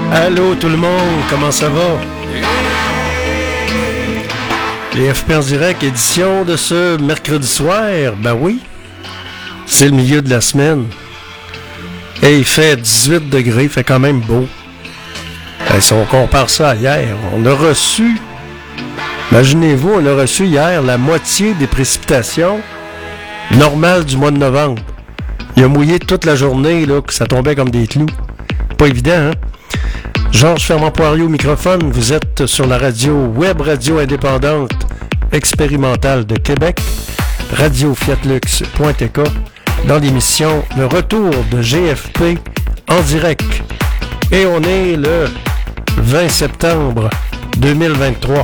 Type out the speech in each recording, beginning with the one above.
Allô tout le monde, comment ça va? Les FP en direct, édition de ce mercredi soir, ben oui, c'est le milieu de la semaine. Et il fait 18 degrés, il fait quand même beau. Et si on compare ça à hier, on a reçu, imaginez-vous, on a reçu hier la moitié des précipitations normales du mois de novembre. Il a mouillé toute la journée, là, que ça tombait comme des clous. Pas évident, hein? Georges Fermant-Poirier au microphone, vous êtes sur la radio web radio indépendante expérimentale de Québec, radiofiatlux.tk, dans l'émission Le Retour de GFP en direct. Et on est le 20 septembre 2023.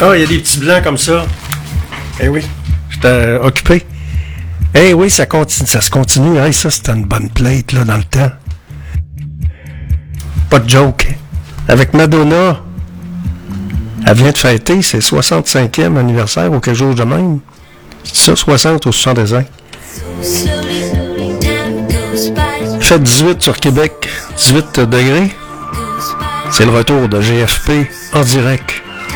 Ah, il y a des petits blancs comme ça. Eh oui, j'étais occupé. Eh oui, ça continue, ça se continue. Hey, ça, c'était une bonne plate, là, dans le temps. Pas de joke. Avec Madonna, elle vient de fêter ses 65e anniversaire ou quelque chose de même. C'est ça, 60 ou 65. Il fait 18 sur Québec, 18 degrés. C'est le retour de GFP en direct.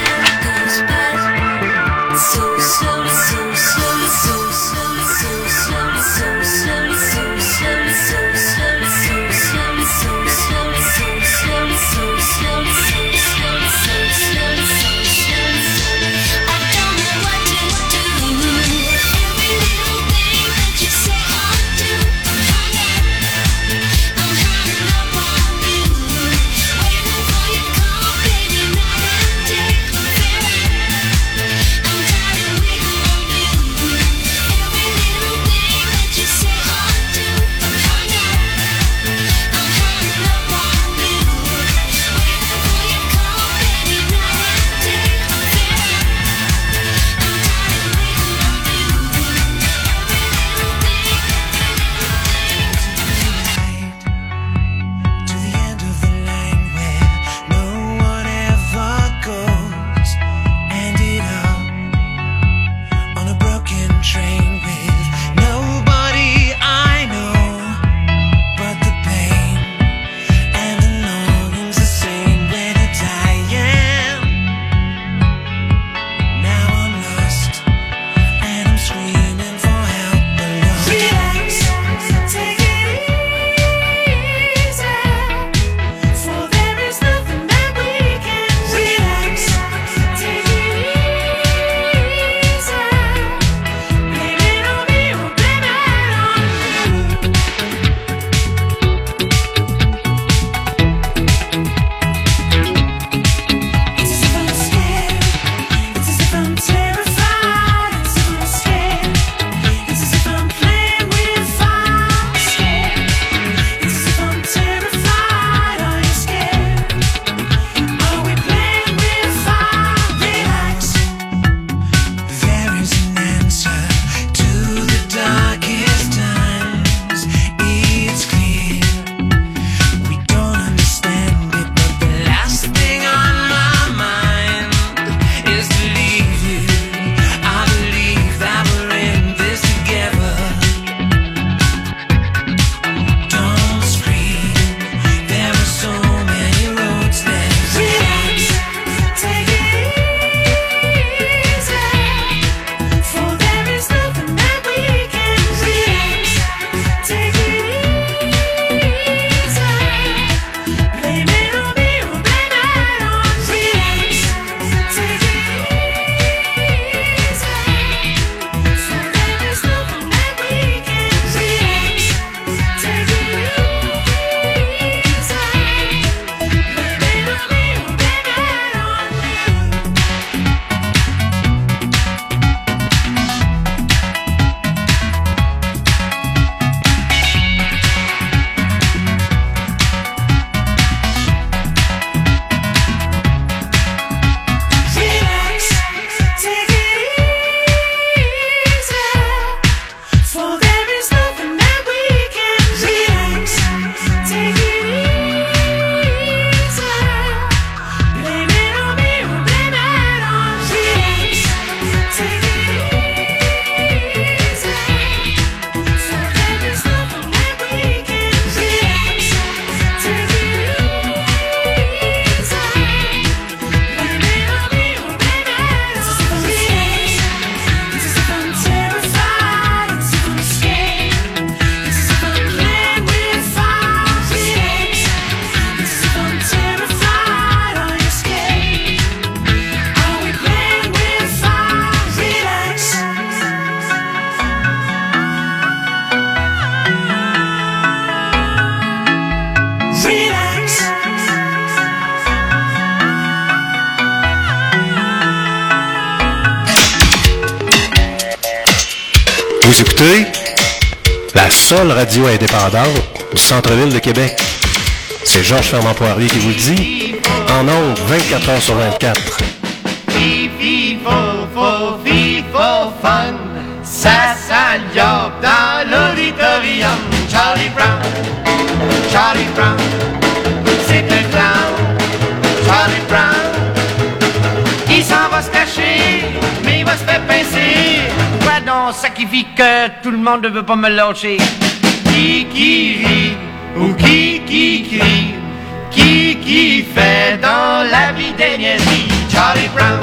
Vous écoutez la seule radio indépendante du centre-ville de Québec. C'est Georges Fernand Poirier qui vous le dit, en ondes 24 heures sur 24. faux, fifo, fun. Ça s'alignoble dans l'auditorium. Charlie Brown, c'est un clown. Charlie Brown, il s'en va se cacher, mais il va se faire pincer. Quoi donc, ça qui vit que tout le monde ne veut pas me lâcher. Qui rit ou qui crie, qui fait dans la vie des niaiseries. Charlie Brown,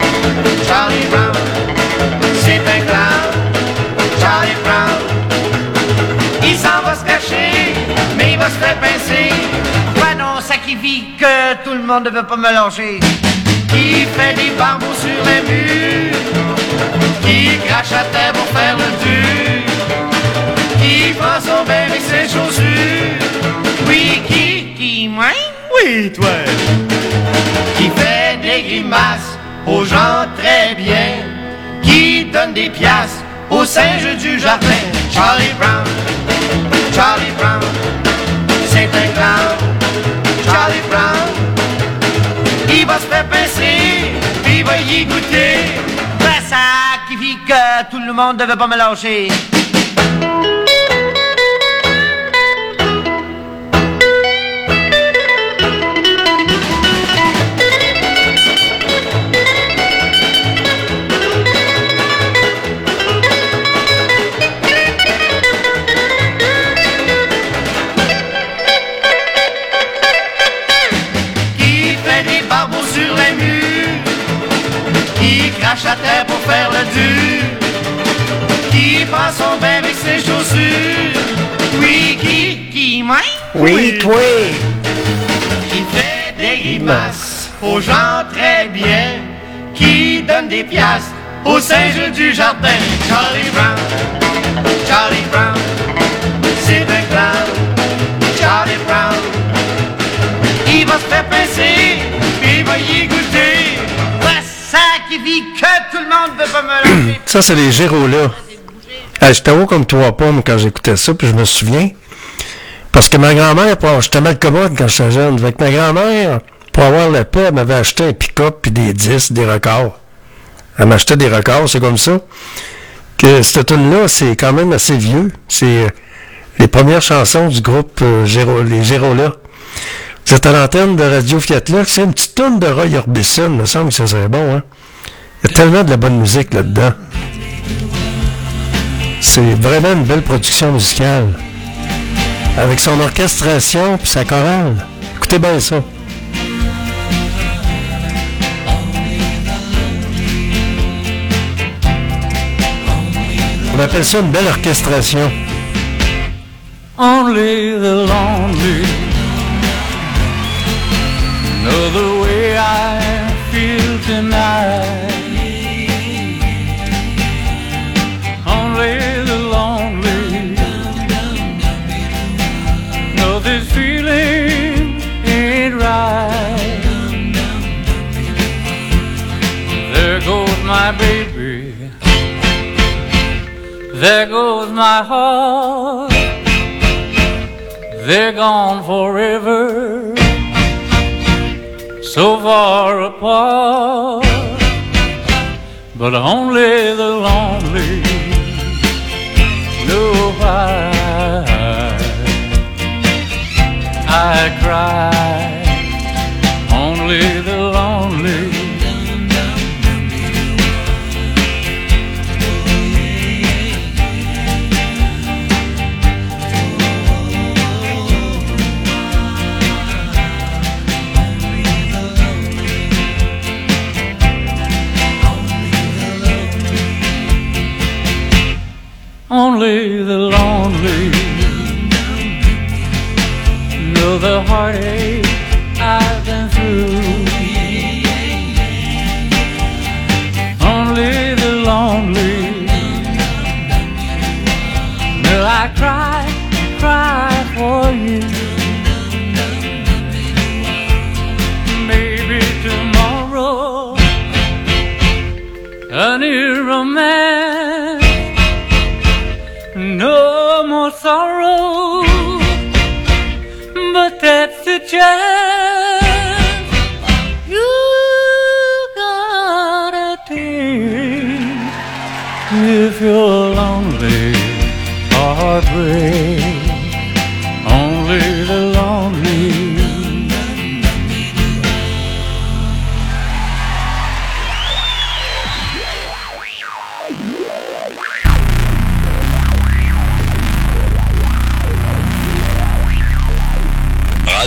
c'est un clown. Charlie Brown, il s'en va se cacher, mais il va se faire pincer. Ouais non, ça qui vit que tout le monde ne veut pas me lâcher. Qui fait des barbeaux sur les murs, qui crache à terre pour faire le dur, qui prend son bain avec ses chaussures. Oui, qui, moi? Oui, toi. Qui fait des grimaces aux gens très bien, qui donne des piastres aux singes du jardin. Charlie Brown, c'est un clown. Charlie Brown, il va se faire pincer, puis il va y goûter. Ben ça qui fit que tout le monde ne veut pas me lâcher. Crache à terre pour faire le dur, qui prend son bain avec ses chaussures. Oui, qui, moi? Oui, toi. Qui fait des grimaces aux gens très bien, qui donne des piastres aux singes du jardin. Charlie Brown, c'est un clown. Charlie Brown, il va se faire pincer, puis il va y goûter. Ça qui vit que tout le monde veut pas me lâcher. Ça, c'est les Gérolas. J'étais haut comme 3 pommes quand j'écoutais ça, puis je me souviens. Parce que ma grand-mère, j'étais mal commode quand j'étais jeune. Avec ma grand-mère, pour avoir la paix, elle m'avait acheté un pick-up puis des disques, des records. Elle m'achetait des records, c'est comme ça. Que cette tune-là, c'est quand même assez vieux. C'est les premières chansons du groupe les Gérolas. Vous êtes à l'antenne de Radio Fiat-Lux. C'est une petite toune de Roy Orbison. Il me semble que ça serait bon, hein? Il y a tellement de la bonne musique là-dedans. C'est vraiment une belle production musicale. Avec son orchestration puis sa chorale. Écoutez bien ça. On appelle ça une belle orchestration. Only the lonely know the way I feel tonight. Only the lonely know this feeling ain't right. There goes my baby, there goes my heart, they're gone forever, so far apart. But only the lonely know why I cry. Only the lonely. Only the lonely know the heartache I've been through. Only the lonely know I cry for you. Maybe tomorrow a new romance, no more sorrow, but that's the chance you gotta take.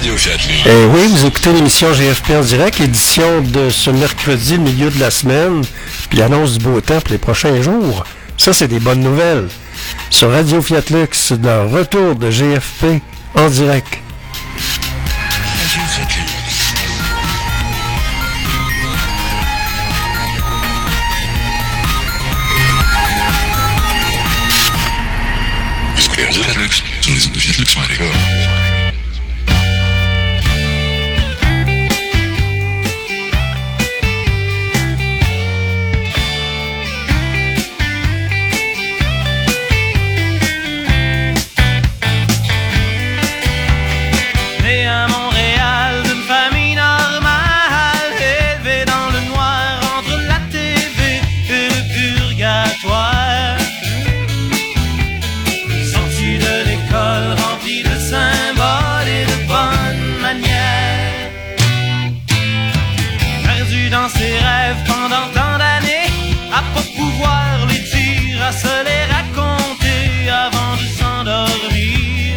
Radio Fiat-Lux. Eh oui, vous écoutez l'émission GFP en direct, édition de ce mercredi, le milieu de la semaine, puis annonce du beau temps pour les prochains jours. Ça, c'est des bonnes nouvelles. Sur Radio Fiat-Lux, le retour de GFP en direct. Radio Fiat-Lux. Radio Fiat-Lux sur les ondes de Fiat-Lux.com. Se les raconter avant de s'endormir.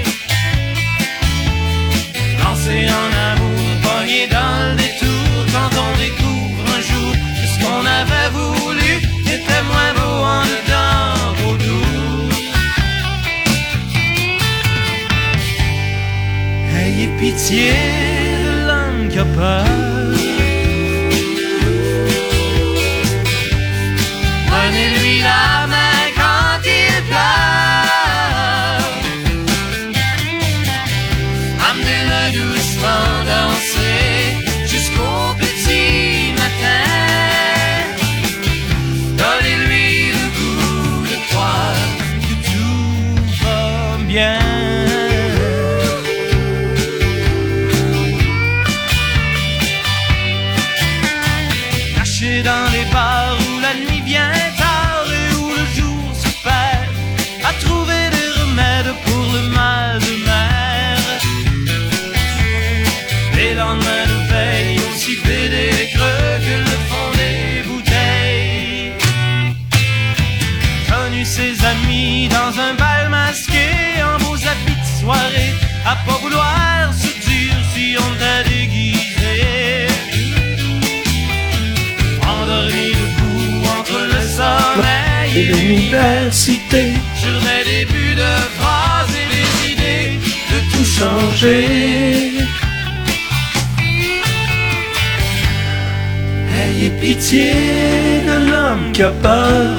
Lancer en amour, pogné dans le détour, quand on découvre un jour que ce qu'on avait voulu était moins beau en dedans autour. Ayez pitié de l'homme qui a peur. Donnez-lui la main. Amenez-le doucement danser jusqu'au petit matin. Donnez-lui le goût de croire que tout va bien. Caché dans les bars où la nuit vient tard et où le jour se perd, à trouver des remèdes pour le mal de mer. Les lendemains de veille aussi pédés et creux que le fond des bouteilles. Connu ses amis dans un bal masqué en beaux habits de soirée, à pas vouloir se dire si on t'a déguisé. Endormi debout entre le sommeil et l'université, sur des débuts de phrases et des idées de tout changer. Ayez pitié de l'homme qui a peur.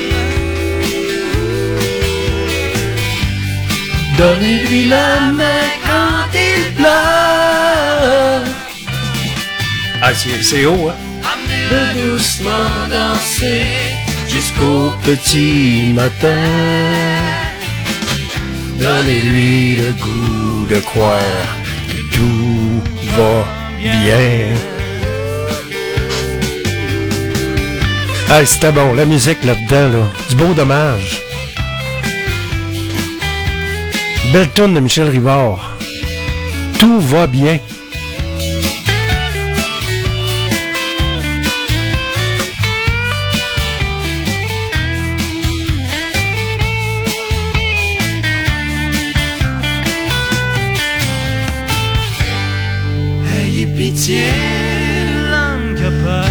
Donnez-lui la main quand il pleure. Ah, c'est haut, hein? Amenez-le doucement danser jusqu'au petit matin. Donnez-lui le goût de croire que tout va bien. Ah, c'était bon, la musique là-dedans, là. Du beau dommage. Belle tourne de Michel Rivard. Tout va bien. Ayez pitié de l'homme qui a peur.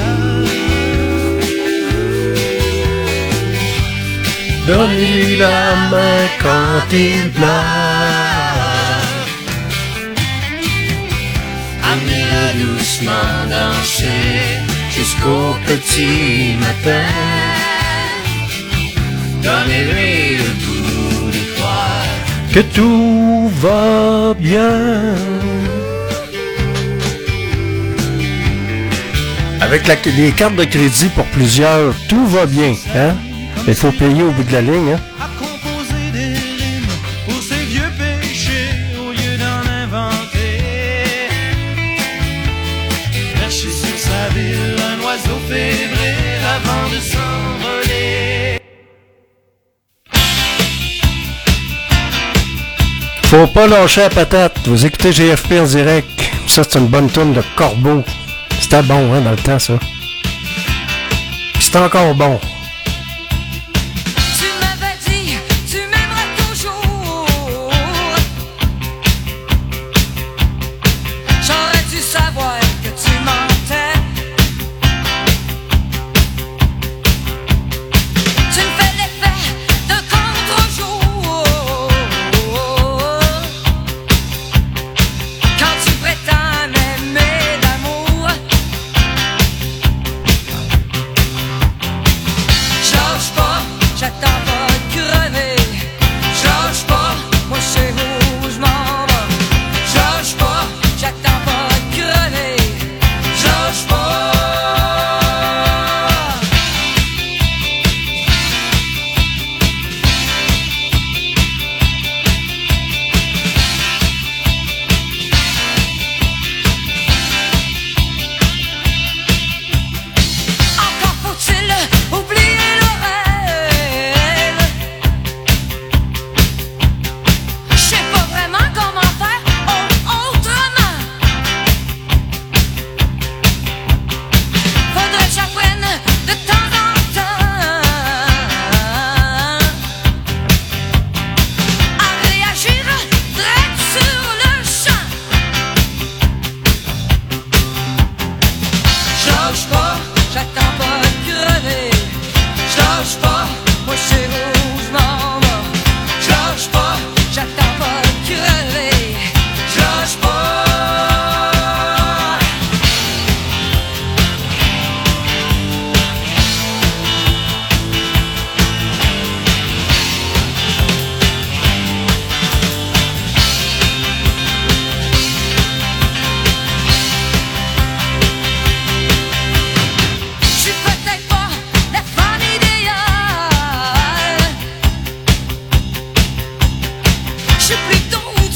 Donnez-lui la main quand il pleure. Amenez-le doucement danser jusqu'au petit matin. Donnez-lui le goût de croire que tout va bien. Avec les cartes de crédit pour plusieurs, tout va bien, hein? Il faut payer au bout de la ligne, hein? à composer des rimes pour ses vieux péchés au lieu d'en inventer. Perché sur sa ville, un oiseau fébrile avant de s'envoler. Faut pas lâcher la patate. Vous écoutez GFP en direct. Ça, c'est une bonne tourne de Corbeau. C'était bon, hein, dans le temps, ça. C'est encore bon.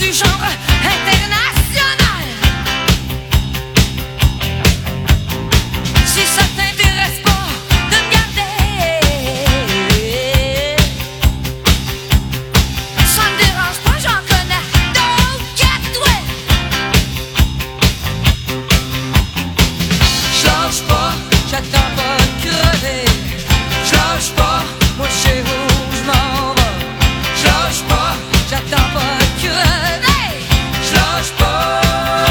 du genre international. Si ça t'intéresse pas de me garder, ça me dérange pas, j'en connais d'autres qu'à toi. J'lâche pas, j'attends pas de crever. J'lâche pas, moi je sais où je m'en vais. J'lâche pas, j'attends pas de crever. J'lâche pas.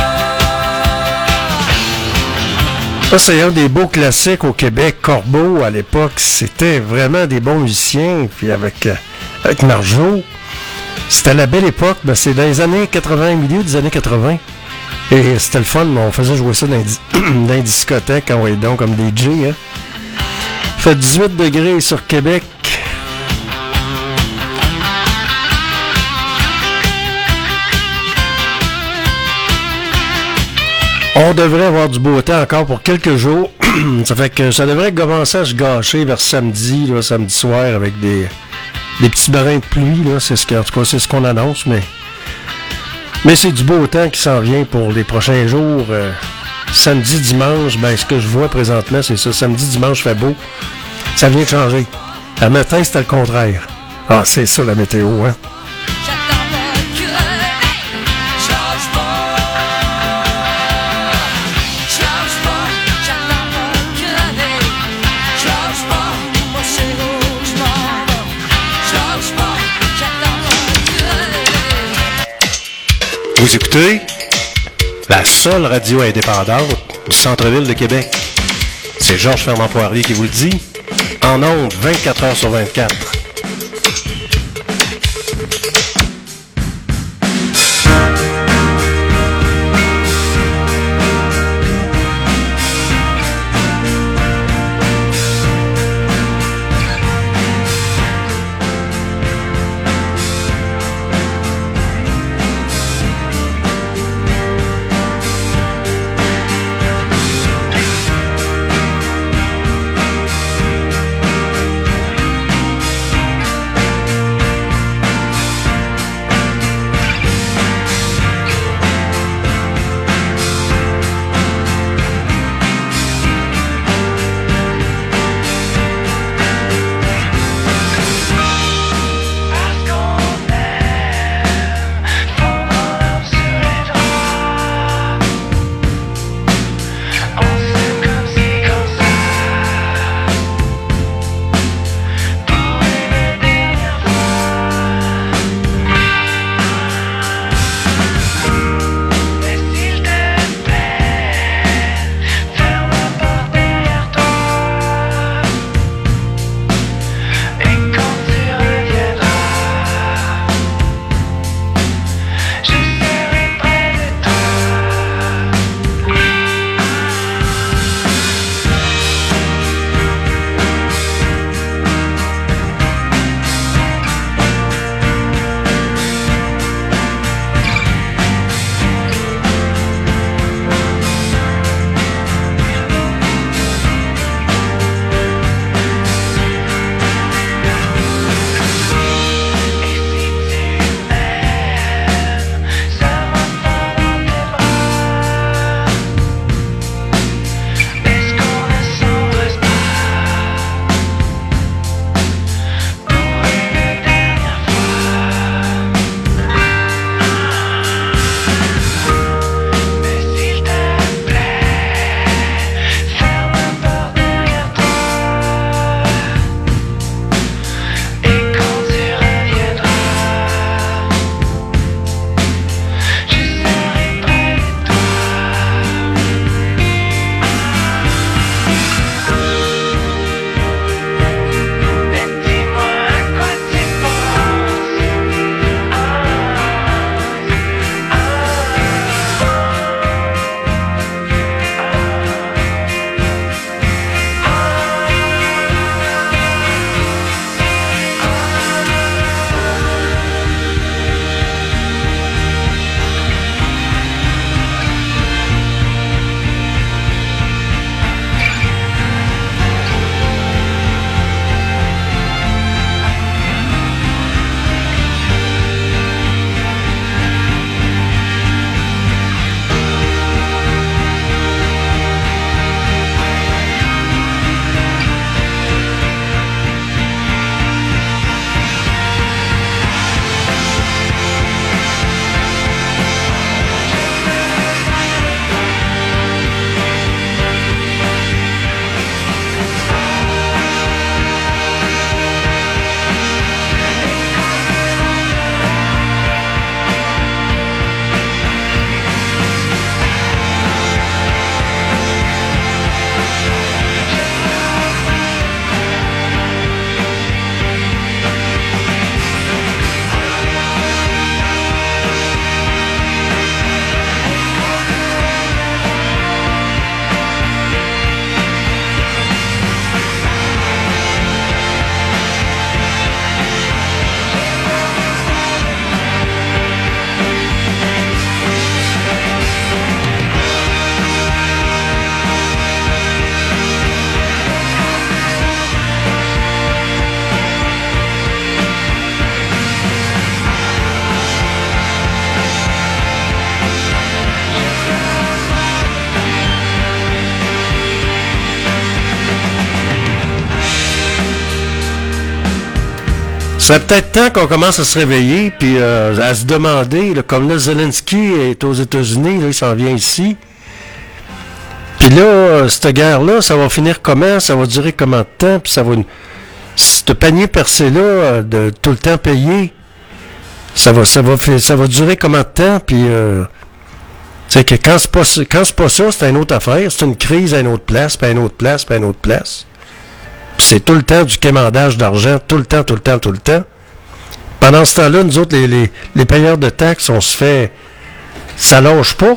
Ça, c'est un des beaux classiques au Québec. Corbeau, à l'époque, c'était vraiment des bons musiciens. Puis avec Marjo, c'était la belle époque. Ben, c'est dans les années 80, milieu des années 80. Et c'était le fun. On faisait jouer ça dans les discothèques, en donc comme des DJ. Hein. Il fait 18 degrés sur Québec. On devrait avoir du beau temps encore pour quelques jours. Ça fait que ça devrait commencer à se gâcher vers samedi, là, samedi soir, avec des petits brins de pluie. Là. C'est ce que, en tout cas, c'est ce qu'on annonce, mais c'est du beau temps qui s'en vient pour les prochains jours. Samedi, dimanche, ben ce que je vois présentement, c'est ça. Samedi, dimanche, fait beau. Ça vient de changer. Le matin, c'était le contraire. Ah, c'est ça la météo, hein? Vous écoutez la seule radio indépendante du centre-ville de Québec. C'est Georges Fernand-Poirier qui vous le dit, en ondes 24 heures sur 24. serait peut-être temps qu'on commence à se réveiller puis à se demander, là, comme là, Zelensky est aux États-Unis, là, il s'en vient ici. Puis là, cette guerre-là, ça va finir comment? Ça va durer combien de temps? Puis ça va... Ce panier percé-là, de tout le temps payé, ça va durer combien de temps? Puis, c'est que quand c'est pas ça, c'est une autre affaire. C'est une crise à une autre place, puis à une autre place, puis à une autre place. Puis c'est tout le temps du quémandage d'argent, tout le temps. Pendant ce temps-là, nous autres, les payeurs de taxes, on se fait... Ça lâche pas.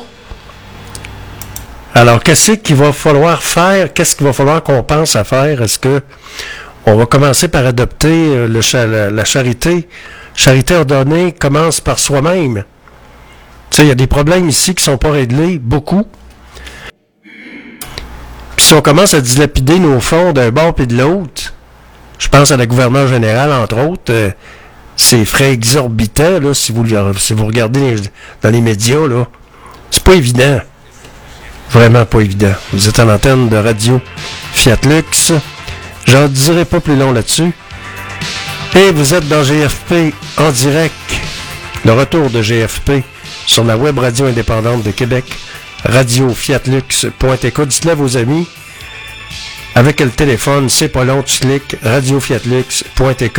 Alors, qu'est-ce qu'il va falloir faire? Qu'est-ce qu'il va falloir qu'on pense à faire? Est-ce que on va commencer par adopter la charité? Charité ordonnée commence par soi-même. Tu sais, il y a des problèmes ici qui sont pas réglés, beaucoup. Puis si on commence à dilapider nos fonds d'un bord puis de l'autre, je pense à la gouvernement général, entre autres, ces frais exorbitants, là, si vous regardez dans les médias, là, c'est pas évident. Vraiment pas évident. Vous êtes à l'antenne de Radio Fiat Lux. J'en dirai pas plus long là-dessus. Et vous êtes dans GFP en direct. Le retour de GFP sur la web radio indépendante de Québec. radiofiatlux.tk. Dites-le à vos amis. Avec le téléphone, c'est pas long, tu cliques. radiofiatlux.tk.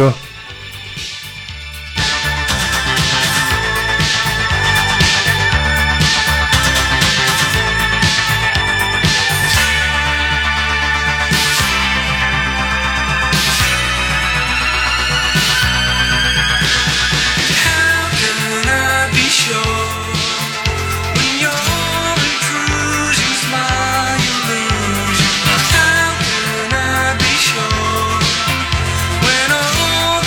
When all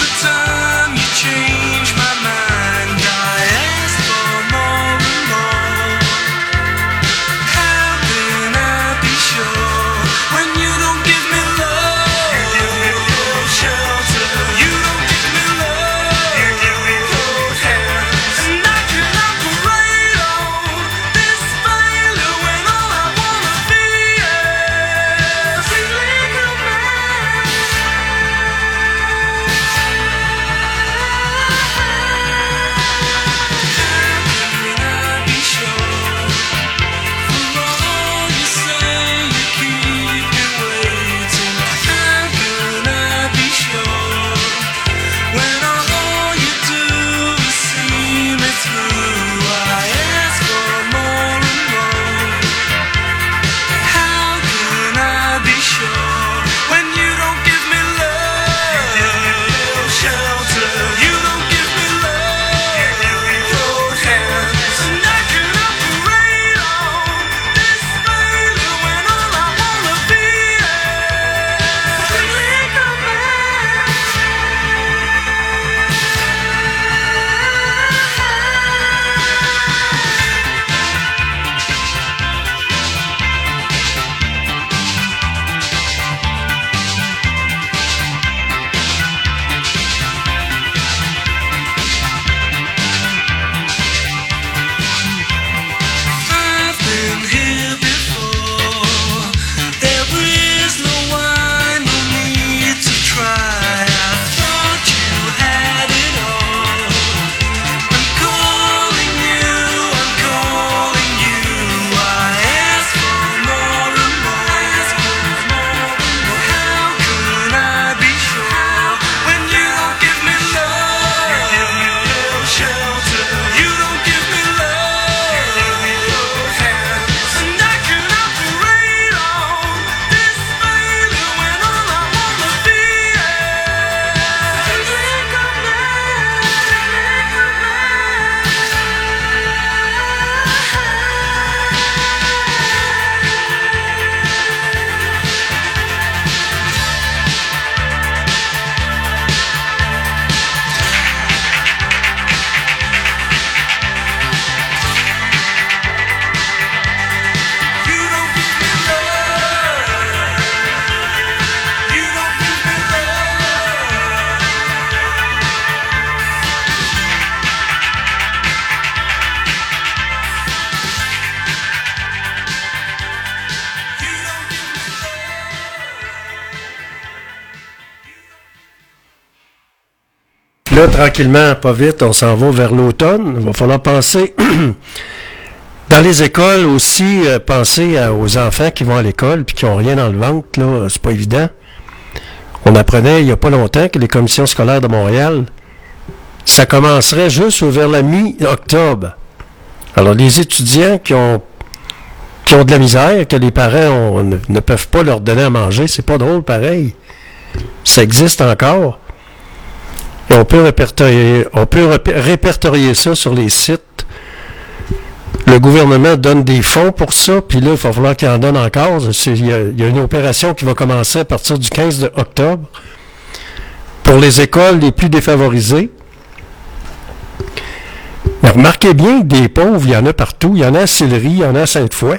Là, tranquillement, pas vite, on s'en va vers l'automne. Il va falloir penser, dans les écoles aussi, penser aux enfants qui vont à l'école puis qui n'ont rien dans le ventre. Là, c'est pas évident. On apprenait il n'y a pas longtemps que les commissions scolaires de Montréal, ça commencerait juste vers la mi-octobre. Alors, les étudiants qui ont de la misère, que les parents ne peuvent pas leur donner à manger, c'est pas drôle pareil. Ça existe encore. Et on peut répertorier ça sur les sites. Le gouvernement donne des fonds pour ça, puis là, il va falloir qu'il en donne encore. Il y a une opération qui va commencer à partir du 15 octobre pour les écoles les plus défavorisées. Mais remarquez bien que des pauvres, il y en a partout. Il y en a à Sillery, il y en a à Sainte-Foy.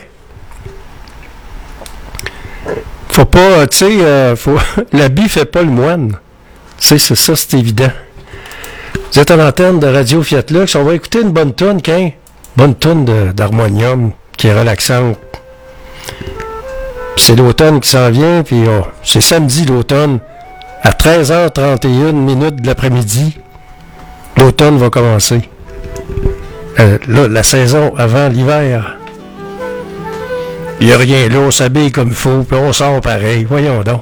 Faut pas, tu sais, l'habit fait pas le moine. Tu sais, c'est ça, c'est évident. Vous êtes à l'antenne de Radio Fiat Lux. On va écouter une bonne toune, qu'un bonne toune d'harmonium qui est relaxante. Puis c'est l'automne qui s'en vient, puis c'est samedi l'automne, à 13h31 minutes de l'après-midi. L'automne va commencer. Là, la saison avant l'hiver. Il n'y a rien là, on s'habille comme il faut, puis on sort pareil. Voyons donc.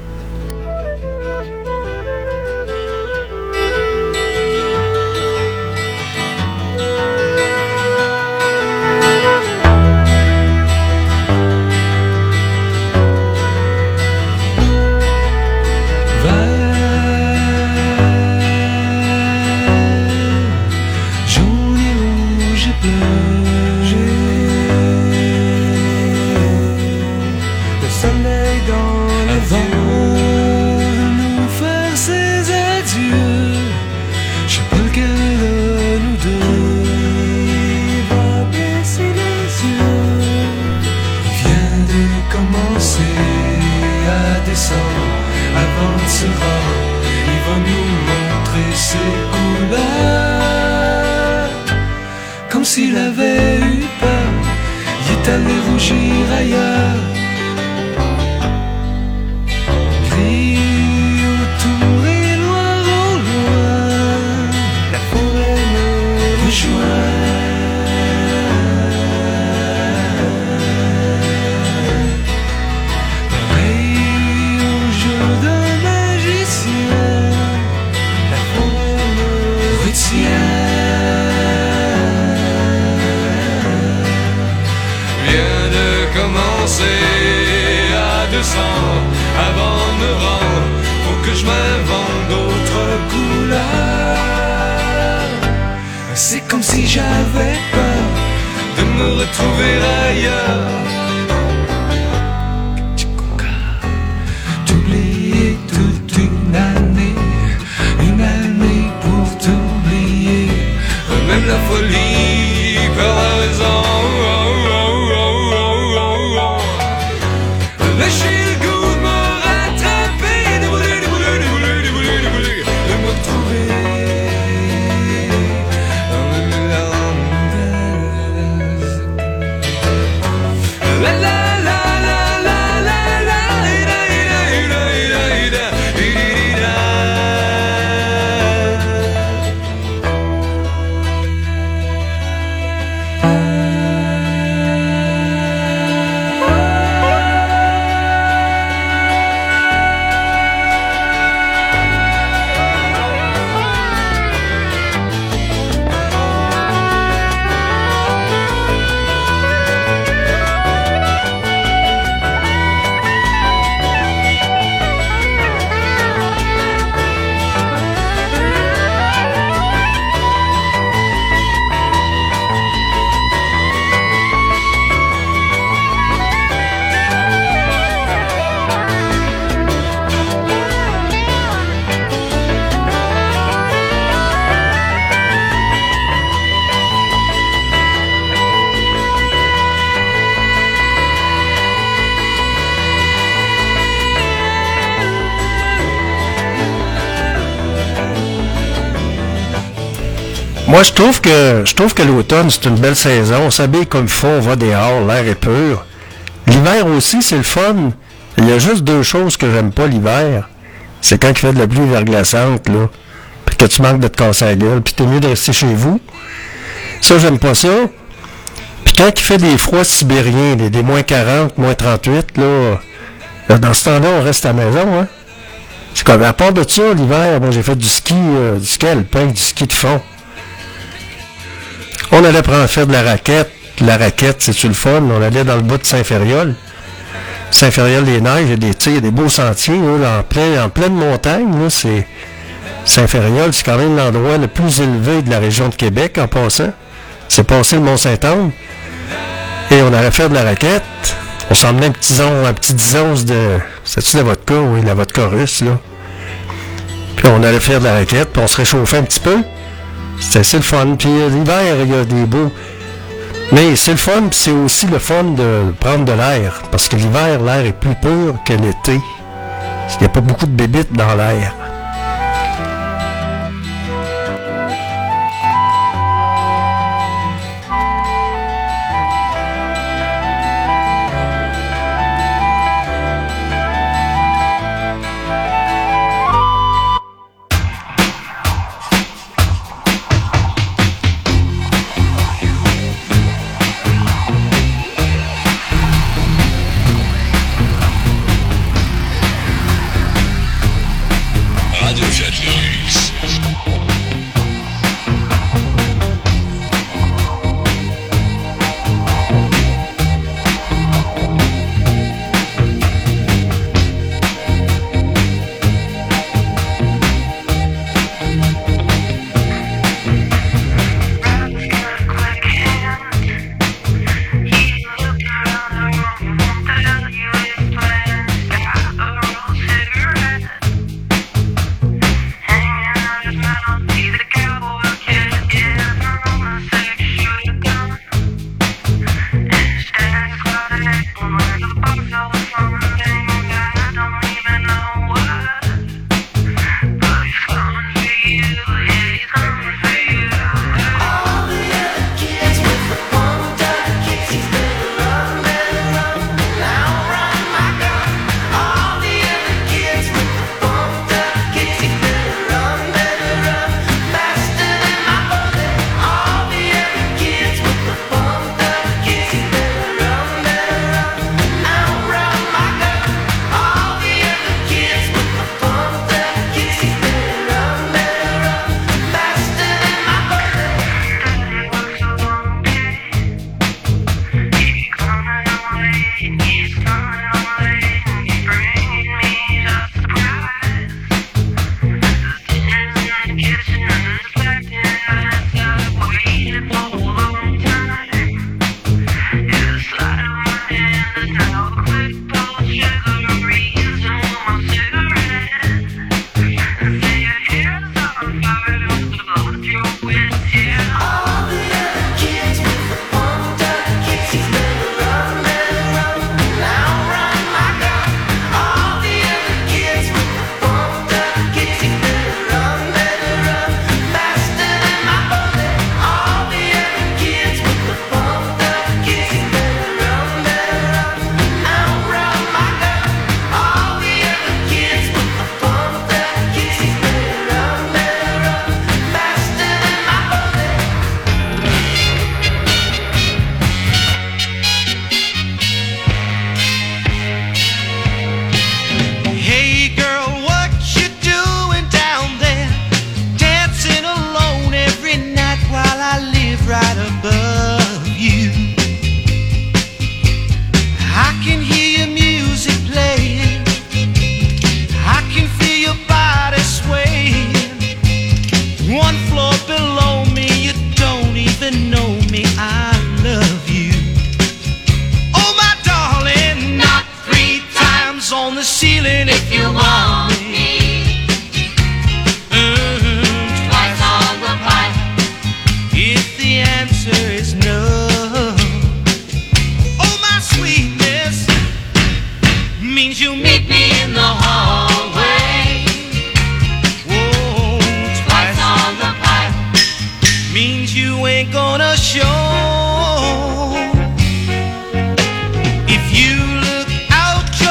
Moi, je trouve que l'automne, c'est une belle saison. On s'habille comme il faut, on va dehors, l'air est pur. L'hiver aussi, c'est le fun. Il y a juste deux choses que j'aime pas l'hiver. C'est quand il fait de la pluie verglaçante, là. Puis que tu manques de te casser la gueule, puis t'es mieux de rester chez vous. Ça, j'aime pas ça. Puis quand il fait des froids sibériens, des moins 40, moins 38, là, dans ce temps-là, on reste à la maison, hein. C'est comme, à part de ça, l'hiver, moi, j'ai fait du ski alpin, du ski de fond. On allait faire de la raquette. La raquette, c'est-tu le fun? On allait dans le bas de Saint-Fériol. Saint-Fériol-des-Neiges, il y a des beaux sentiers, là, en pleine montagne, là, c'est... Saint-Fériol, c'est quand même l'endroit le plus élevé de la région de Québec, en passant. C'est passé le Mont-Saint-Anne. Et on allait faire de la raquette. On s'emmenait un petit 10 onces de... C'est-tu la vodka? Oui, la vodka russe, là. Puis on allait faire de la raquette, puis on se réchauffait un petit peu. C'était assez le fun. Puis l'hiver, il y a des beaux... Mais c'est le fun, puis c'est aussi le fun de prendre de l'air. Parce que l'hiver, l'air est plus pur que l'été. Il n'y a pas beaucoup de bébites dans l'air.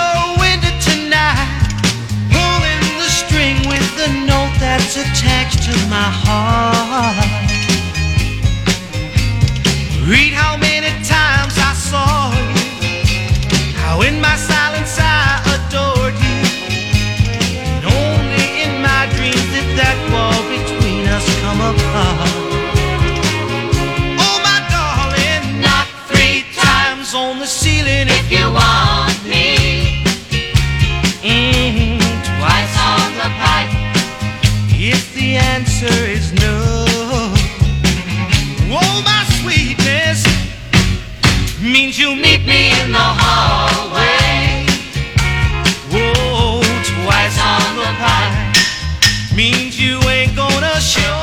Attached to in my heart. Read how many times I saw you, how in my silence I adored you, and only in my dreams did that wall between us come apart. Oh my darling, knock 3 times on the ceiling if you want me, twice on the pipe if the answer is no. Oh my sweetness means you meet me in the hallway. Whoa, twice on the pipe means you ain't gonna show.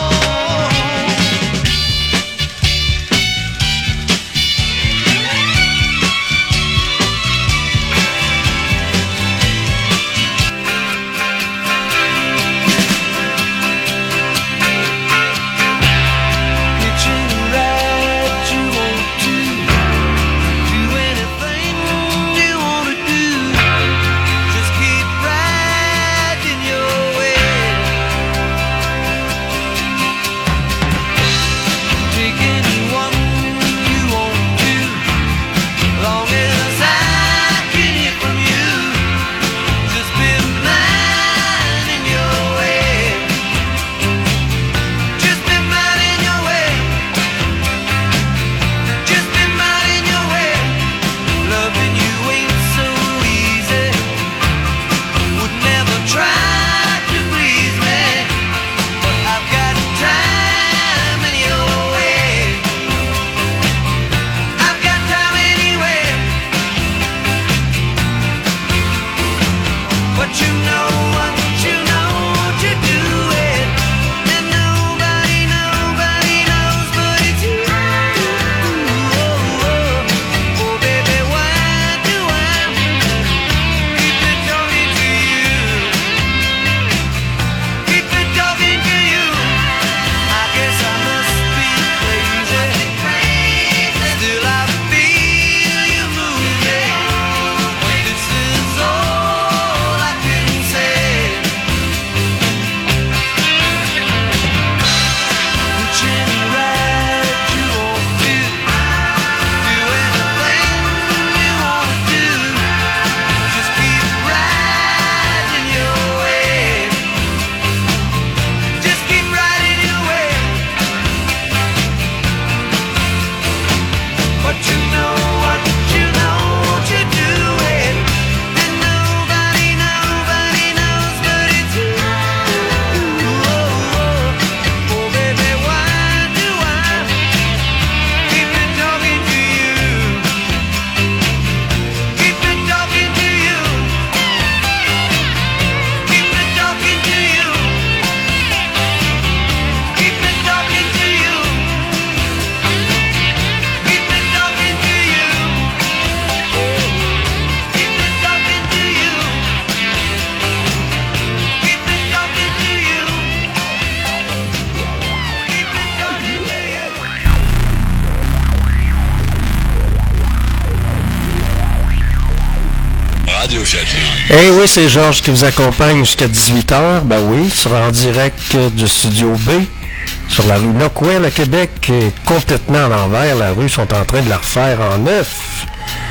Eh oui, c'est Georges qui vous accompagne jusqu'à 18h. Ben oui, sera en direct du studio B sur la rue Nockwell à Québec, qui est complètement à l'envers. La rue sont en train de la refaire en neuf.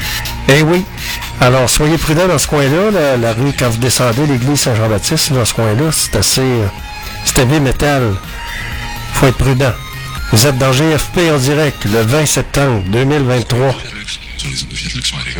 Eh oui. Alors, soyez prudents dans ce coin-là. La rue, quand vous descendez l'église Saint-Jean-Baptiste, dans ce coin-là, c'est assez... c'est heavy metal. Faut être prudent. Vous êtes dans GFP en direct le 20 septembre 2023. Sur les ondes de Fiat Lux Radio.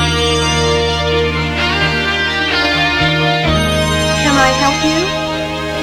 Can I help you?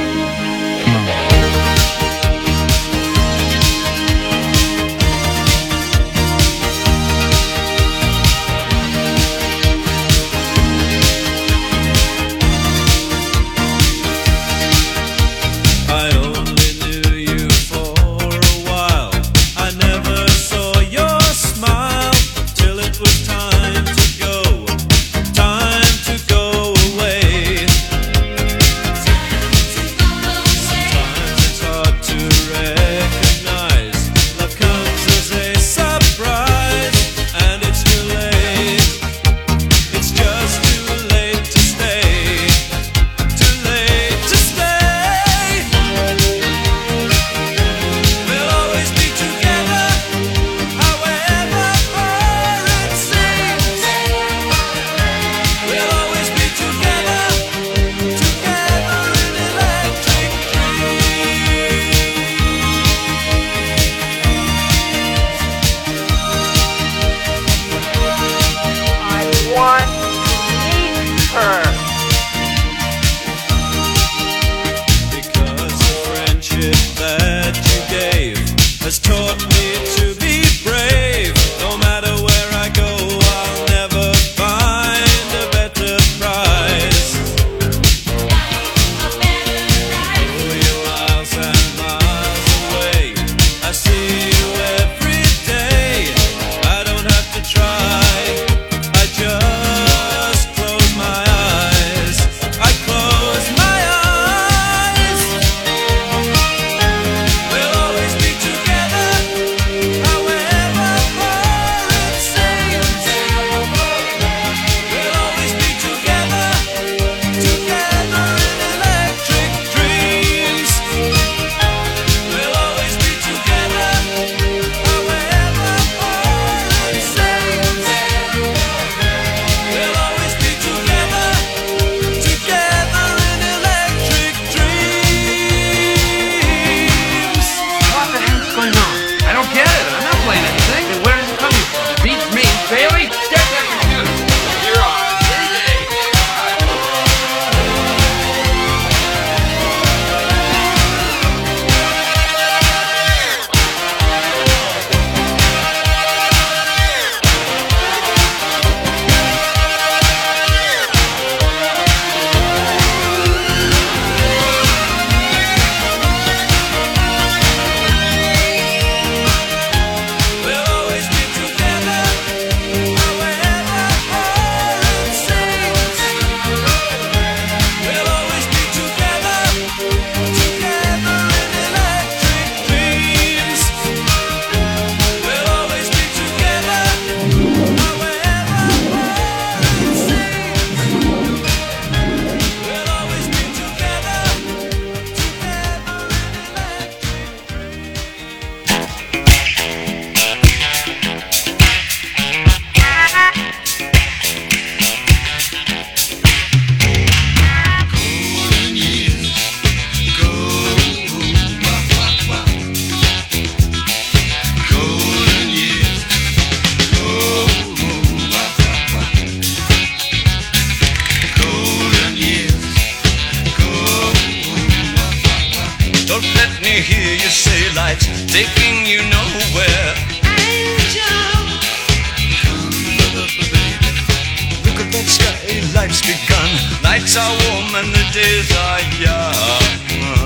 taking you nowhere. Angel, come, baby. Look at that sky, life's begun. Nights are warm and the days are young.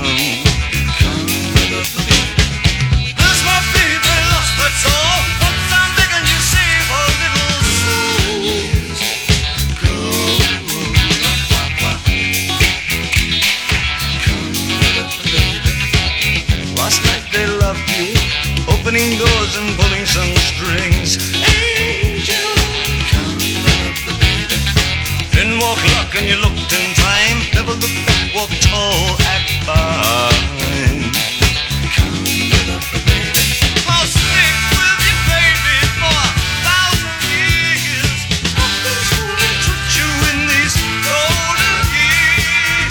There's my baby lost, that's all. Once I'm begging you, save a little souls. Last night they loved you, opening doors and pulling some strings. Angel, come, baby. Didn't walk luck and you looked in time. Never looked back, walk tall, act fine. Come, baby. I'll stick with you, baby, for 1,000 years. Nothing's gonna touch you in these golden years.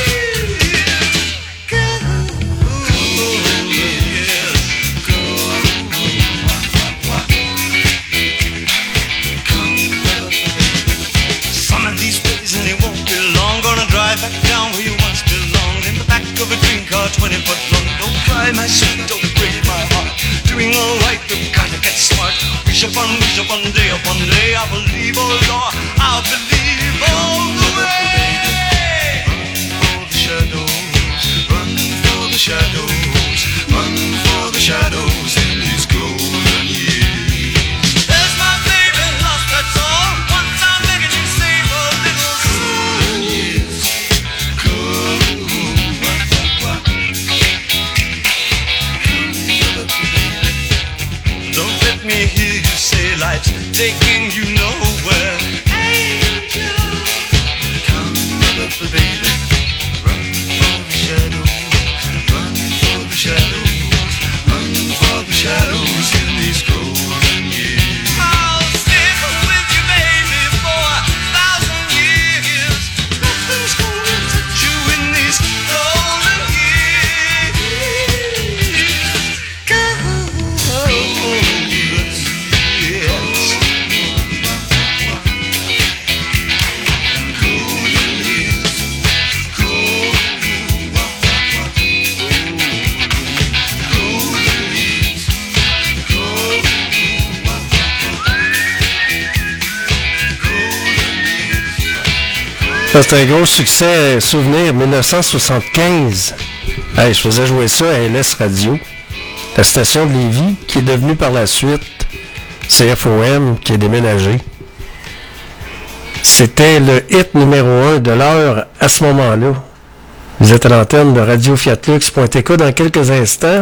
Some of these days and it won't be long. Gonna drive back down where you once belonged, in the back of a dream car 20 foot long. Don't cry, my sweet, don't break my heart. Doing alright, you've gotta get smart. Wish upon day, I believe, oh Lord, I'll believe all the way. Run for the shadows, run for the shadows, run for the shadows in these golden years. There's my baby lost, that's all. Once I'm begging you, save a little golden years. Don't let me hear you say life's taking you nowhere. Angel, come, baby. Run for the shadows, run for the shadows, run for the shadows in these golden years. I'll stick with you, baby, for 1,000 years. Nothing's gonna touch you in these golden years. C'est un gros succès, souvenir 1975. Hey, je faisais jouer ça à LS Radio, la station de Lévis, qui est devenue par la suite CFOM, qui est déménagé. C'était le hit numéro 1 de l'heure à ce moment-là. Vous êtes à l'antenne de Radio-Fiat-Lux.tk dans quelques instants.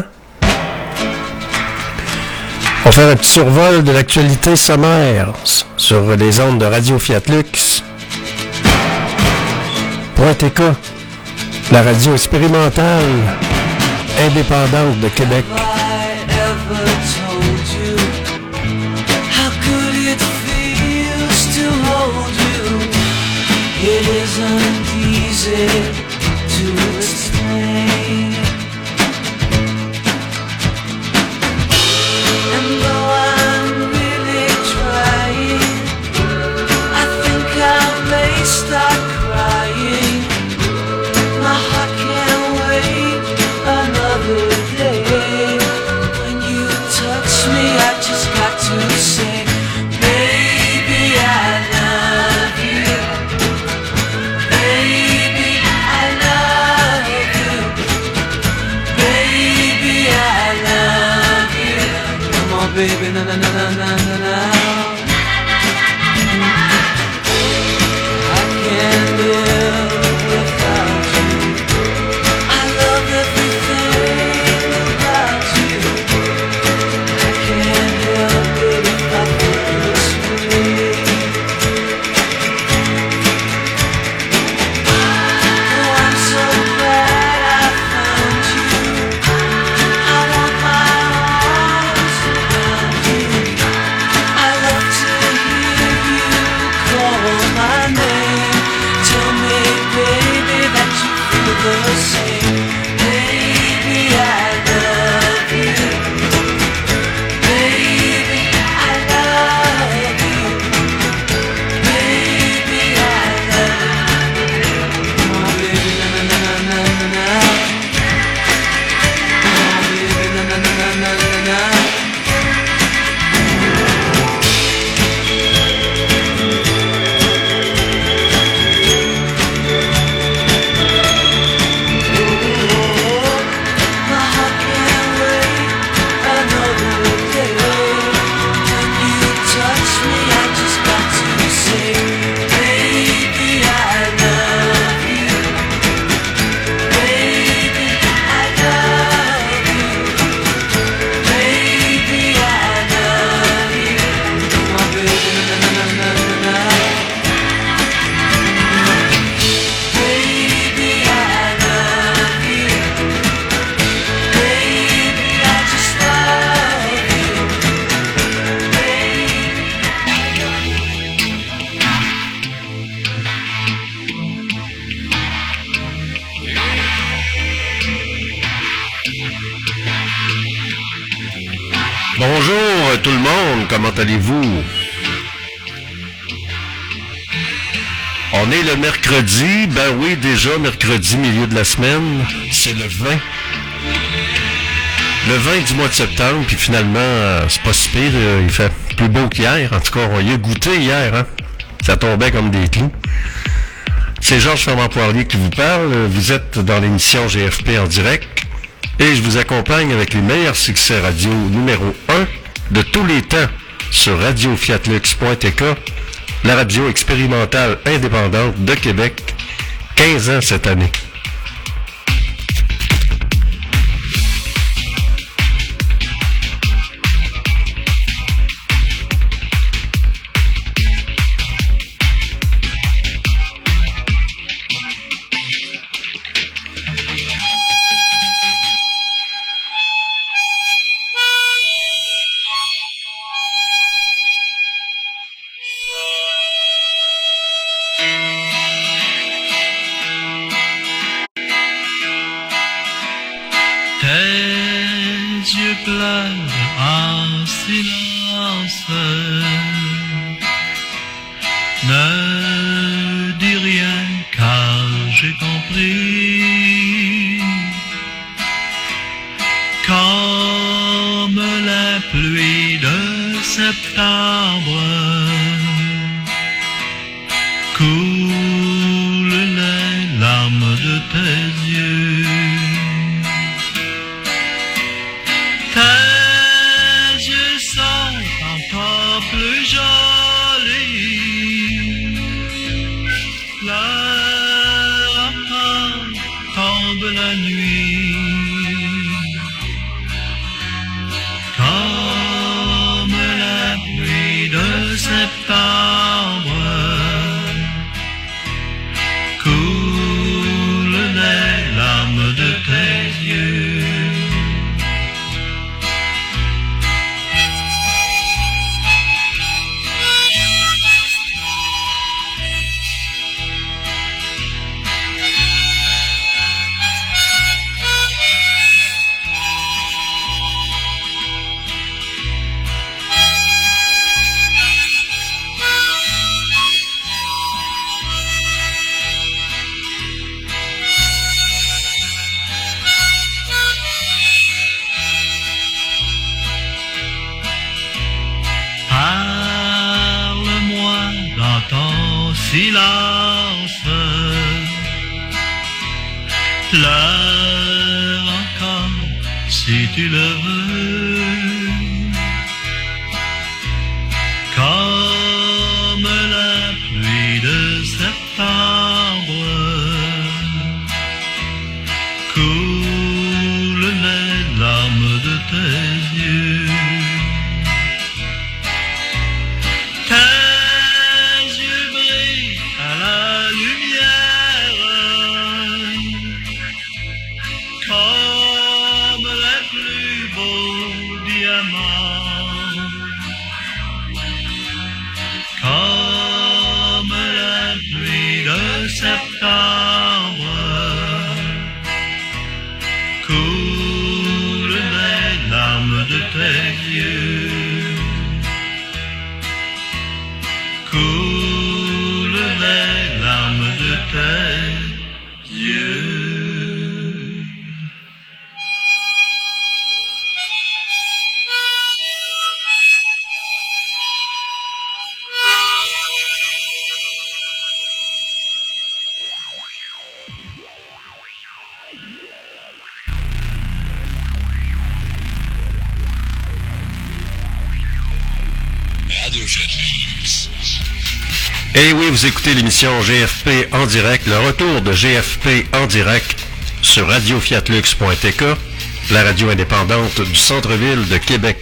On va faire un petit survol de l'actualité sommaire sur les ondes de Radio-Fiat-Lux. .tk, la radio expérimentale indépendante de Québec. Baby, na na na na na na na. I can't live without you. I love everything about you. I can't help it if I feel this way. Oh, I'm so glad I found you. I want my arms around you. Bonjour tout le monde, comment allez-vous? On est le mercredi, ben oui, déjà mercredi, milieu de la semaine, c'est le 20. Le 20 du mois de septembre, puis finalement, c'est pas si pire, il fait plus beau qu'hier, en tout cas, on y a goûté hier, hein? Ça tombait comme des clous. C'est Georges Fermant-Poirier qui vous parle, vous êtes dans l'émission GFP en direct. Et je vous accompagne avec les meilleurs succès radio numéro 1 de tous les temps sur radiofiatlux.tk, la radio expérimentale indépendante de Québec, 15 ans cette année. Ne dis rien car j'ai compris. Comme la pluie de septembre coulent les larmes de tes yeux. Tes yeux sont encore plus jolis. Là tombe la nuit, comme la pluie de septembre coulent les larmes de tes yeux. Parle-moi dans ton silence, pleure encore si tu le veux, comme la pluie de septembre coulent les larmes de tes yeux. Tes yeux brillent à la lumière, comme les plus beaux diamants, comme la pluie de septembre coulent les larmes de tes yeux. Coulent les larmes de tes yeux. Et oui, vous écoutez l'émission GFP en direct, le retour de GFP en direct sur radiofiatlux.tk, la radio indépendante du centre-ville de Québec.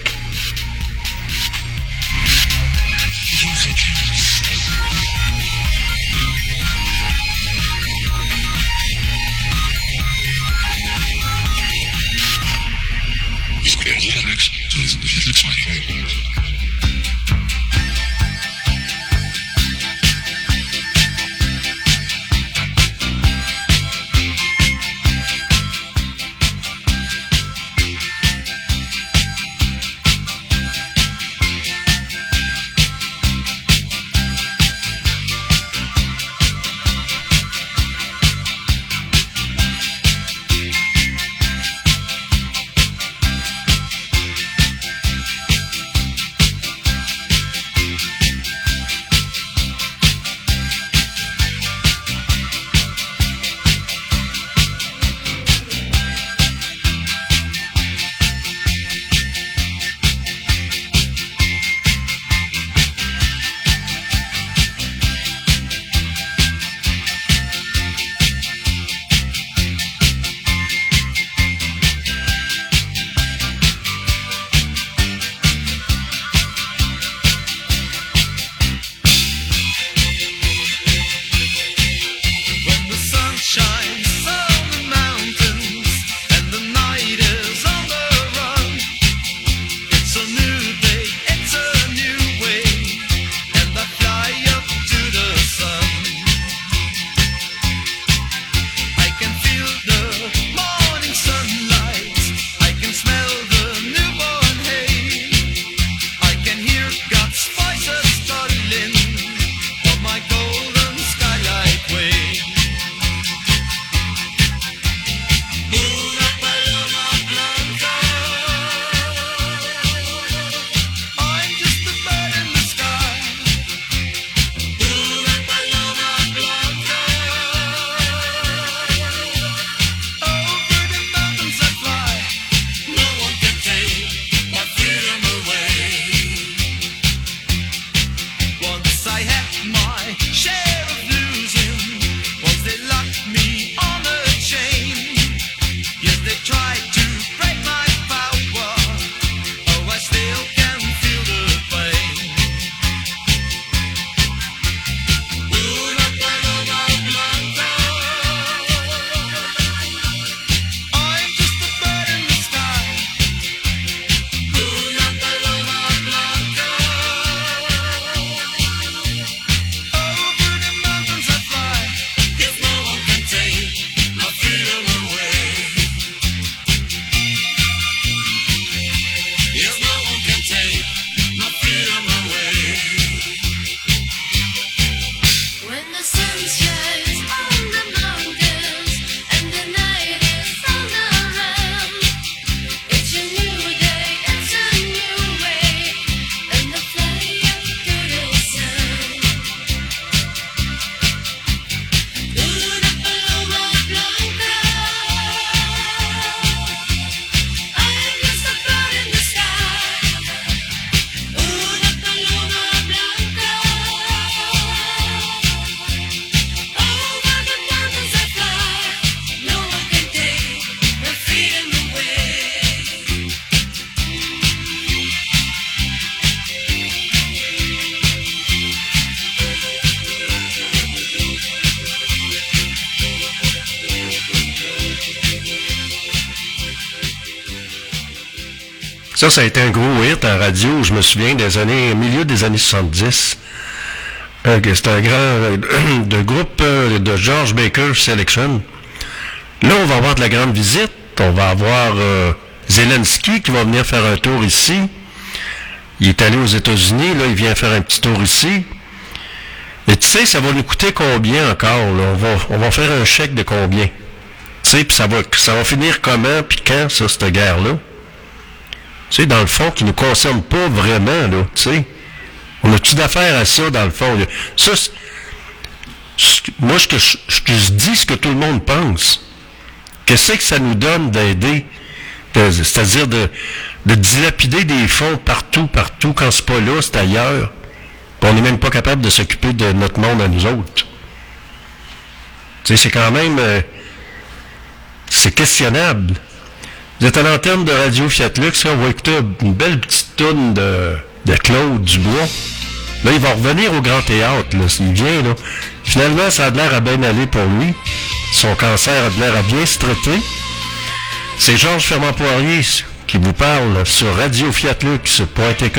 Ça a été un gros hit en radio, je me souviens, milieu des années 70. C'est un grand de groupe de George Baker Selection. Là, on va avoir de la grande visite. On va avoir Zelensky qui va venir faire un tour ici. Il est allé aux États-Unis, là, il vient faire un petit tour ici. Et tu sais, ça va nous coûter combien encore, là? On va faire un chèque de combien? Tu sais, puis ça va finir comment, puis quand, ça, cette guerre-là? Tu sais, dans le fond, qui ne nous concerne pas vraiment, là, tu sais. On a-tu d'affaires à ça, dans le fond? Ça, moi, je te dis ce que tout le monde pense. Qu'est-ce que ça nous donne d'aider? C'est-à-dire de dilapider des fonds partout, quand c'est pas là, c'est ailleurs. Puis on n'est même pas capable de s'occuper de notre monde à nous autres. Tu sais, c'est quand même... c'est questionnable. Vous êtes à l'antenne de Radio Fiat Lux, on va écouter une belle petite toune de Claude Dubois. Là, il va revenir au Grand Théâtre, là, s'il vient, là. Finalement, ça a l'air à bien aller pour lui. Son cancer a l'air à bien se traiter. C'est Georges Fermant-Poirier qui vous parle sur Radio Fiat Lux.tk.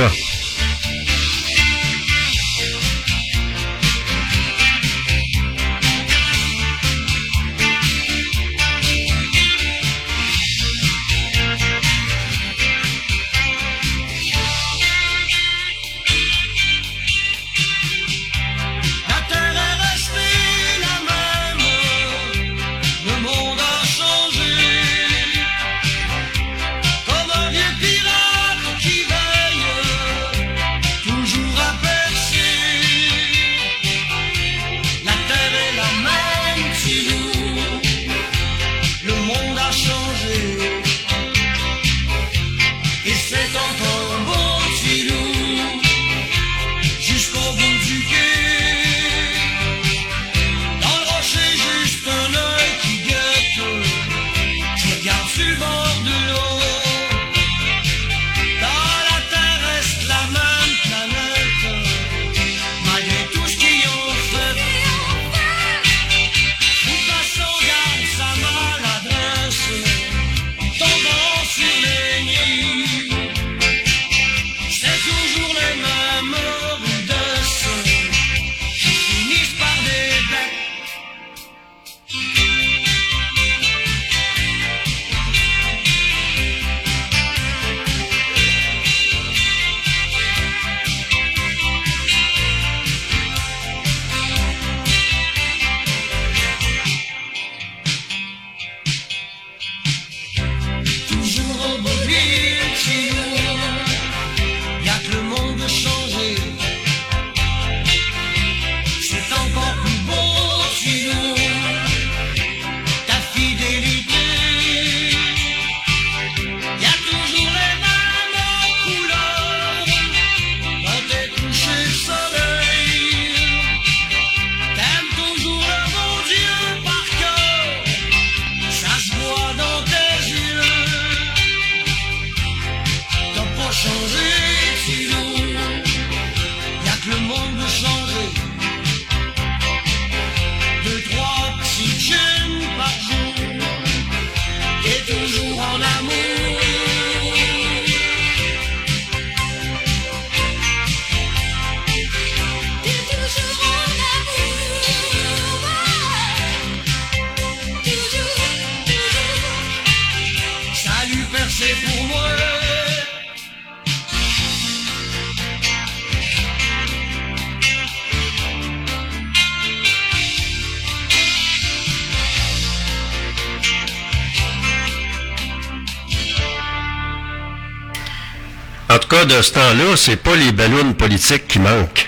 En tout cas, de ce temps-là, c'est pas les ballons politiques qui manquent.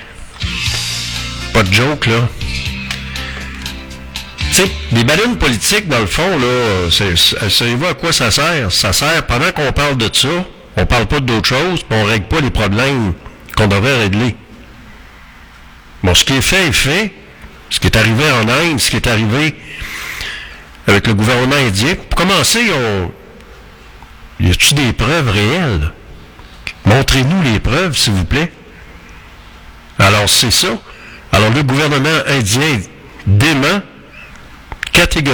Pas de joke, là. Tu sais, les ballons politiques, dans le fond, là, savez-vous à quoi ça sert? Ça sert, pendant qu'on parle de ça, on parle pas d'autre chose, puis on règle pas les problèmes qu'on devrait régler. Bon, ce qui est fait est fait. Ce qui est arrivé en Inde, ce qui est arrivé avec le gouvernement indien. Pour commencer, y a-t-il des preuves réelles? Montrez-nous les preuves, s'il vous plaît. Alors, c'est ça. Alors, le gouvernement indien dément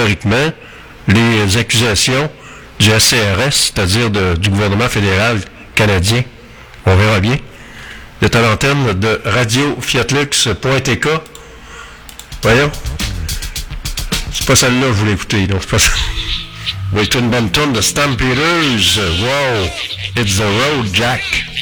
catégoriquement les accusations du SCRS, c'est-à-dire du gouvernement fédéral canadien. On verra bien. Vous êtes à l'antenne de radio-fiatlux.tk. Voyons. C'est pas celle-là que je voulais écouter, donc c'est pas ça. Oui, c'est une bonne tonne de Stampeders. Wow! It's the road, Jack.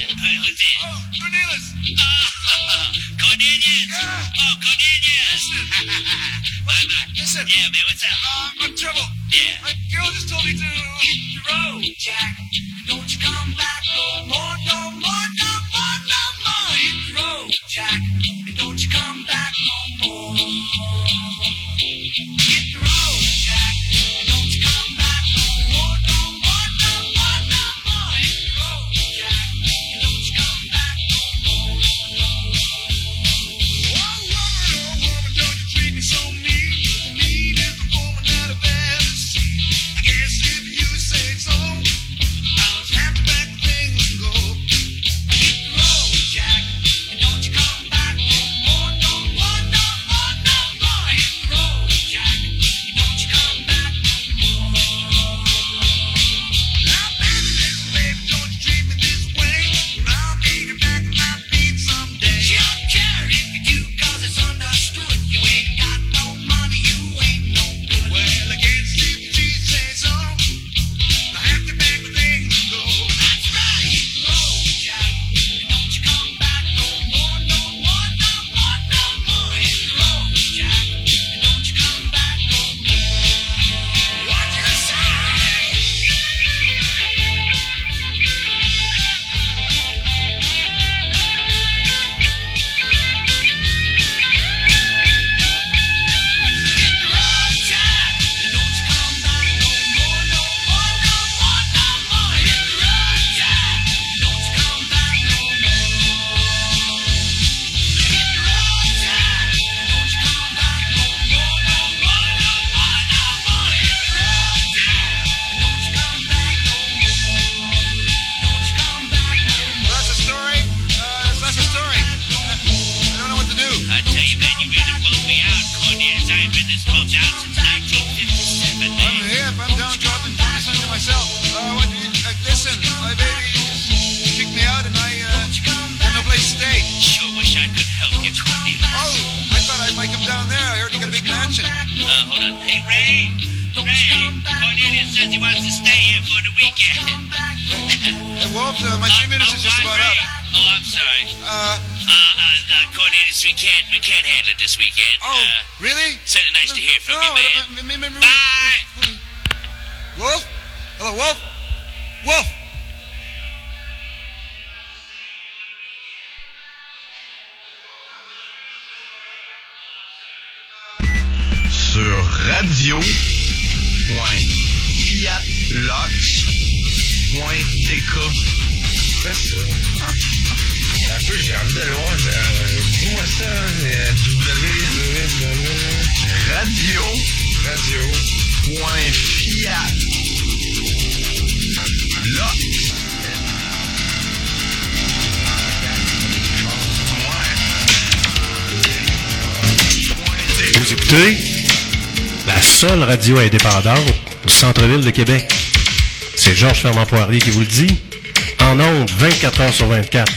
Listen. Yeah, man, what's up? I'm in trouble. Yeah. My girl just told me to hit the road, Jack. Don't you come back no more, no more, no more, no more. Hit the road, Jack. And don't you come back no more. Hit the road, Jack. And don't you come back no more, no more, no more, no more. Hit the road, Jack. And don't you come back no more. Oh, woman, don't you treat me so mean. Vous écoutez la seule radio indépendante du centre-ville de Québec. C'est Georges Fermant-Poirier qui vous le dit. En ondes, 24 heures sur 24.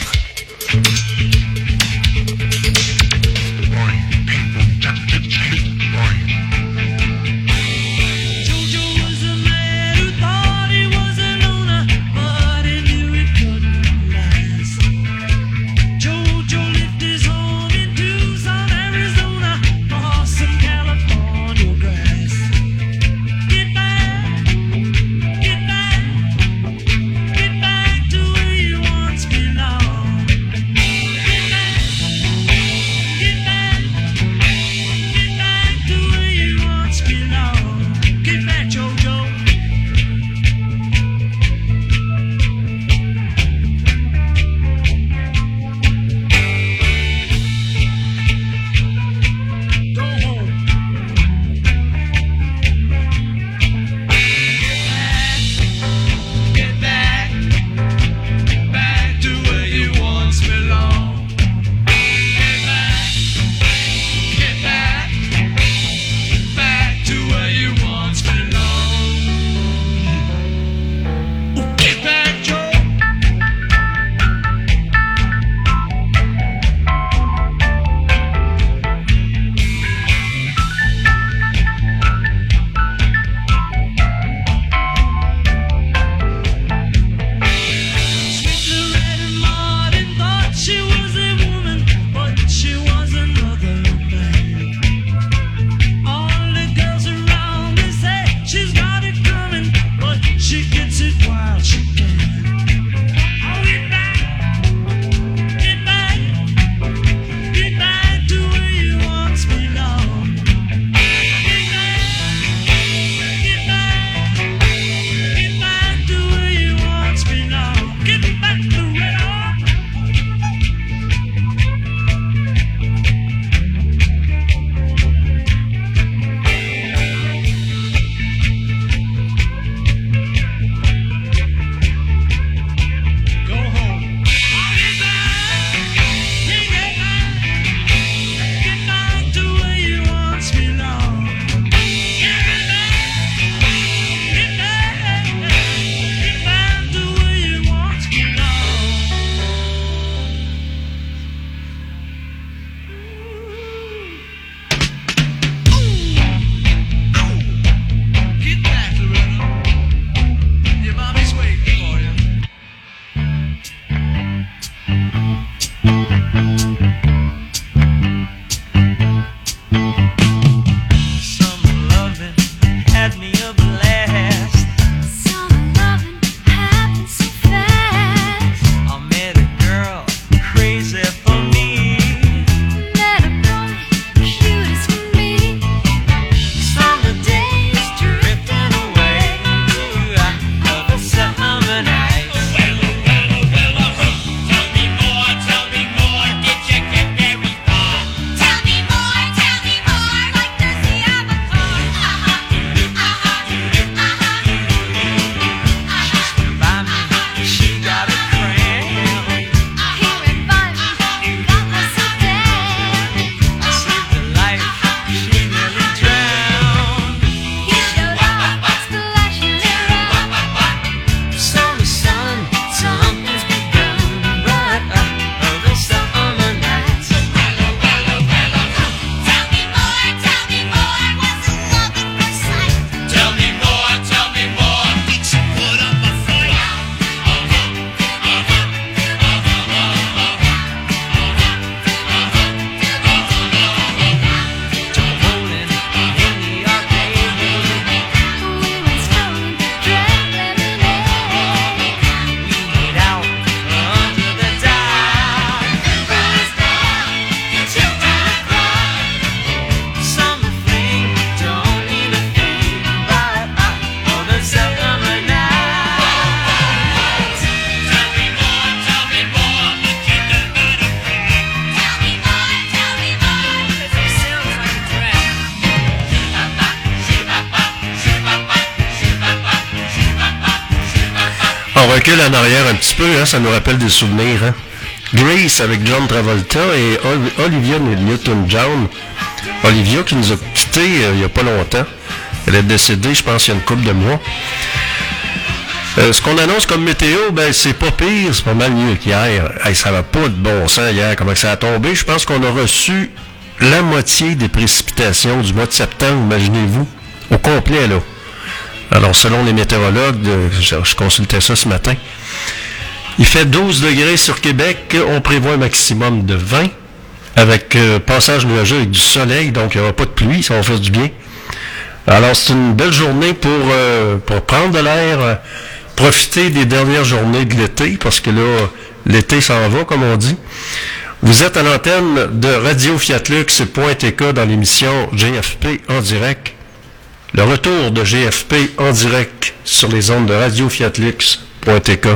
recule en arrière un petit peu, hein, ça nous rappelle des souvenirs. Hein. Grace avec John Travolta et Olivia Newton-John. Olivia qui nous a quittés il n'y a pas longtemps. Elle est décédée, je pense, il y a une couple de mois. Ce qu'on annonce comme météo, ben c'est pas pire, c'est pas mal mieux qu'hier. Hey, ça va pas de bon sens hier, comment ça a tombé. Je pense qu'on a reçu la moitié des précipitations du mois de septembre, imaginez-vous, au complet là. Alors selon les météorologues, je consultais ça ce matin, il fait 12 degrés sur Québec, on prévoit un maximum de 20, avec passage nuageux avec du soleil, donc il n'y aura pas de pluie, ça va faire du bien. Alors c'est une belle journée pour prendre de l'air, profiter des dernières journées de l'été, parce que là, l'été s'en va, comme on dit. Vous êtes à l'antenne de Radio Fiatlux.tk dans l'émission GFP en direct. Le retour de GFP en direct sur les ondes de Radio Fiatlux.tk.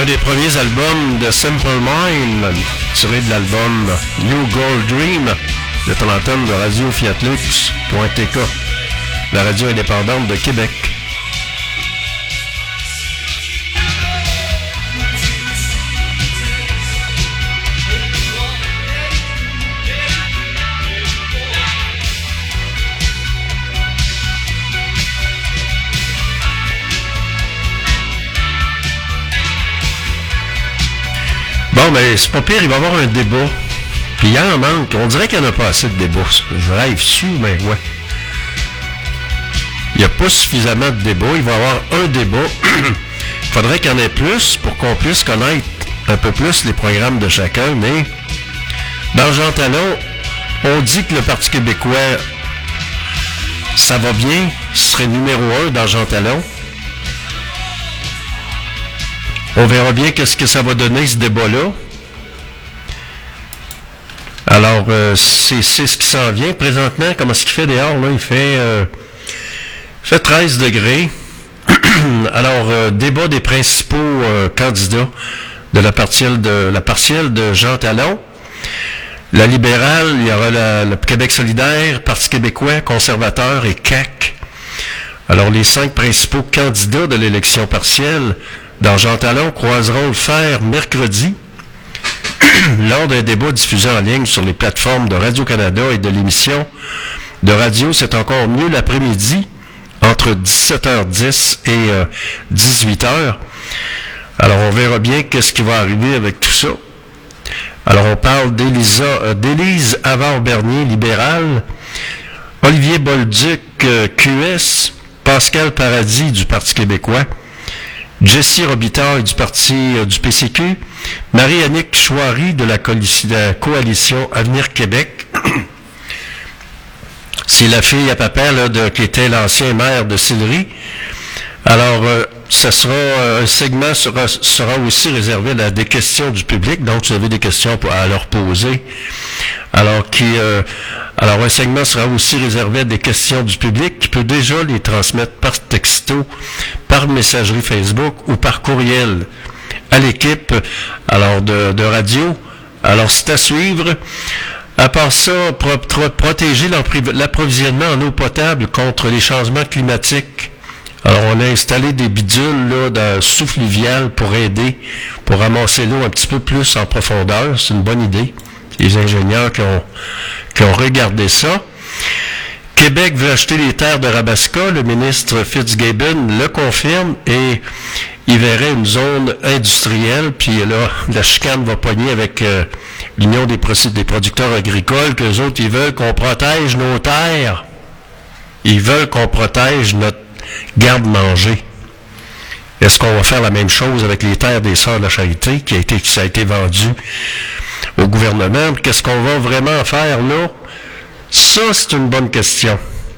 un des premiers albums de Simple Mind, tiré de l'album New Gold Dream, de ton antenne de Radio Fiat Lux.tk, la radio indépendante de Québec. Bon, mais c'est pas pire, il va y avoir un débat. Puis il en manque. On dirait qu'il n'y en a pas assez de débats. Je rêve dessus, mais ouais. Il n'y a pas suffisamment de débats. Il va y avoir un débat. Il faudrait qu'il y en ait plus pour qu'on puisse connaître un peu plus les programmes de chacun. Mais dans Jean Talon, on dit que le Parti québécois, ça va bien. Ce serait numéro 1 dans Jean Talon. On verra bien qu'est-ce que ça va donner, ce débat-là. Alors, c'est ce qui s'en vient. Présentement, comment est-ce qu'il fait dehors, là? Il fait 13 degrés. Alors, débat des principaux candidats de la partielle de Jean Talon. La libérale, il y aura le Québec solidaire, Parti québécois, conservateur et CAQ. Alors, les 5 principaux candidats de l'élection partielle dans Jean Talon croiseront le fer mercredi lors d'un débat diffusé en ligne sur les plateformes de Radio-Canada et de l'émission de radio. C'est encore mieux l'après-midi, entre 17h10 et 18h. Alors, on verra bien qu'est-ce qui va arriver avec tout ça. Alors, on parle d'Élise Havard-Bernier, libérale, Olivier Bolduc, QS, Pascal Paradis, du Parti québécois, Jessie Robitaille du Parti du PCQ, Marie-Annick Chouari de la coalition Avenir Québec. C'est la fille à papa là, qui était l'ancien maire de Sillery. Alors, un segment sera aussi réservé à des questions du public, donc vous avez des questions à leur poser. Alors, un segment sera aussi réservé à des questions du public qui peut déjà les transmettre par texto, par messagerie Facebook ou par courriel à l'équipe de radio. Alors, c'est à suivre. À part ça, protéger l'approvisionnement en eau potable contre les changements climatiques. Alors, on a installé des bidules là, sous-fluviales pour aider, pour ramasser l'eau un petit peu plus en profondeur. C'est une bonne idée. Les ingénieurs qui ont regardé ça. Québec veut acheter les terres de Rabaska. Le ministre Fitzgibbon le confirme et il verrait une zone industrielle. Puis là, la chicane va pogner avec l'Union des producteurs agricoles, qu'eux autres, ils veulent qu'on protège nos terres. Ils veulent qu'on protège notre garde-manger. Est-ce qu'on va faire la même chose avec les terres des Sœurs de la Charité ça a été vendu au gouvernement? Qu'est-ce qu'on va vraiment faire là? Ça, c'est une bonne question.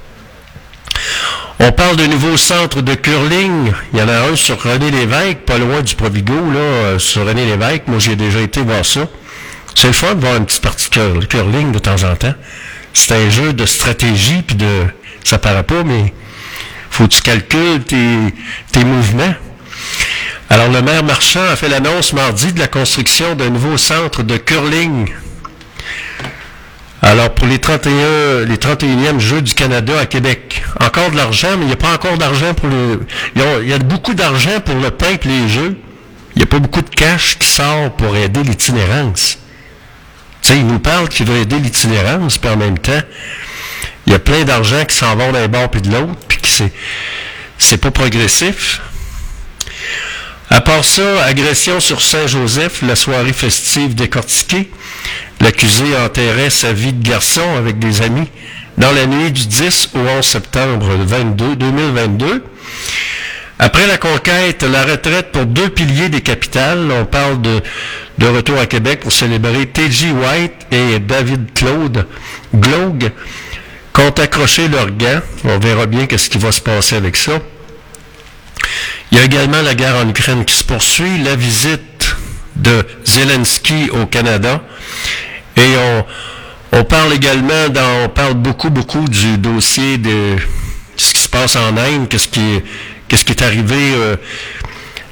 On parle de nouveaux centres de curling. Il y en a un sur René Lévesque, pas loin du Provigo, là, sur René Lévesque. Moi, j'ai déjà été voir ça. C'est le fun de voir une petite partie de curling de temps en temps. C'est un jeu de stratégie, puis ça paraît pas, mais faut que tu calcules tes mouvements. Alors, le maire Marchand a fait l'annonce mardi de la construction d'un nouveau centre de curling. Alors, pour les 31e Jeux du Canada à Québec. Encore de l'argent, mais il n'y a pas encore d'argent pour il y a beaucoup d'argent pour le pain et les jeux. Il n'y a pas beaucoup de cash qui sort pour aider l'itinérance. Tu sais, il nous parle qu'il veut aider l'itinérance, puis en même temps, il y a plein d'argent qui s'en vont d'un bord puis de l'autre, puis c'est pas progressif. À part ça, agression sur Saint-Joseph, la soirée festive décortiquée. L'accusé enterrait sa vie de garçon avec des amis dans la nuit du 10 au 11 septembre 2022. Après la conquête, la retraite pour 2 piliers des capitales. On parle de retour à Québec pour célébrer T.J. White et David Glogue qui ont accroché leurs gants. On verra bien qu'est-ce qui va se passer avec ça. Il y a également la guerre en Ukraine qui se poursuit, la visite de Zelensky au Canada. Et on parle également, on parle beaucoup du dossier de ce qui se passe en Inde, qu'est-ce qui est arrivé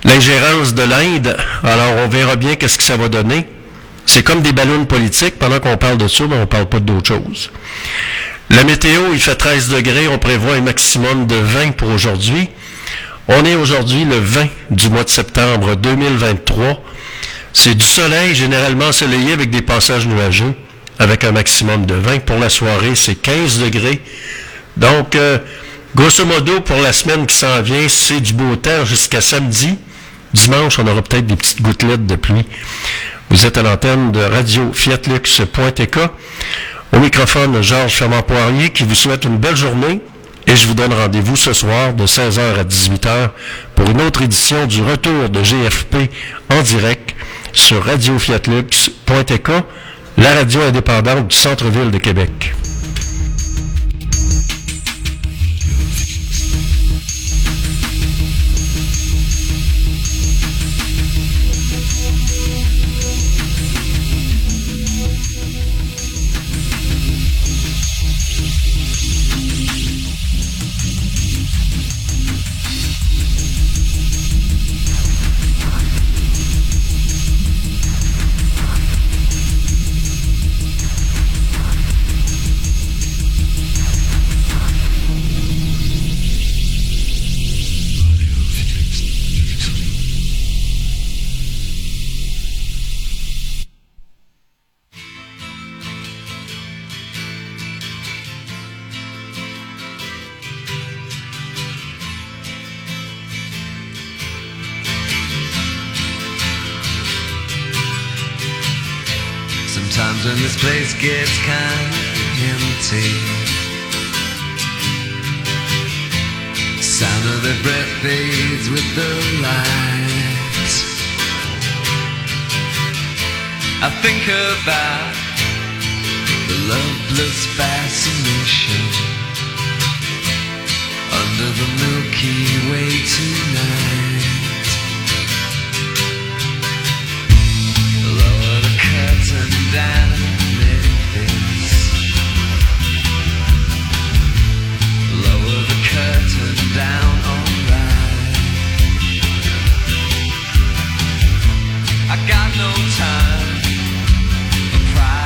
l'ingérence de l'Inde. Alors, on verra bien qu'est-ce que ça va donner. C'est comme des ballons politiques. Pendant qu'on parle de ça, mais on ne parle pas d'autre chose. La météo, il fait 13 degrés. On prévoit un maximum de 20 pour aujourd'hui. On est aujourd'hui le 20 du mois de septembre 2023. C'est du soleil, généralement ensoleillé avec des passages nuageux, avec un maximum de 20. Pour la soirée, c'est 15 degrés. Donc, grosso modo, pour la semaine qui s'en vient, c'est du beau temps jusqu'à samedi. Dimanche, on aura peut-être des petites gouttelettes de pluie. Vous êtes à l'antenne de Radio Fiatlux.tk. Au microphone, Georges Fermant-Poirier qui vous souhaite une belle journée. Et je vous donne rendez-vous ce soir de 16h à 18h pour une autre édition du retour de GFP en direct sur radiofiatlux.tk, la radio indépendante du centre-ville de Québec. Sometimes when this place gets kind of empty, sound of their breath fades with the light. I think about the loveless fascination under the Milky Way tonight. Lower the curtain down Memphis. Lower the curtain down, alright. I got no time for pride.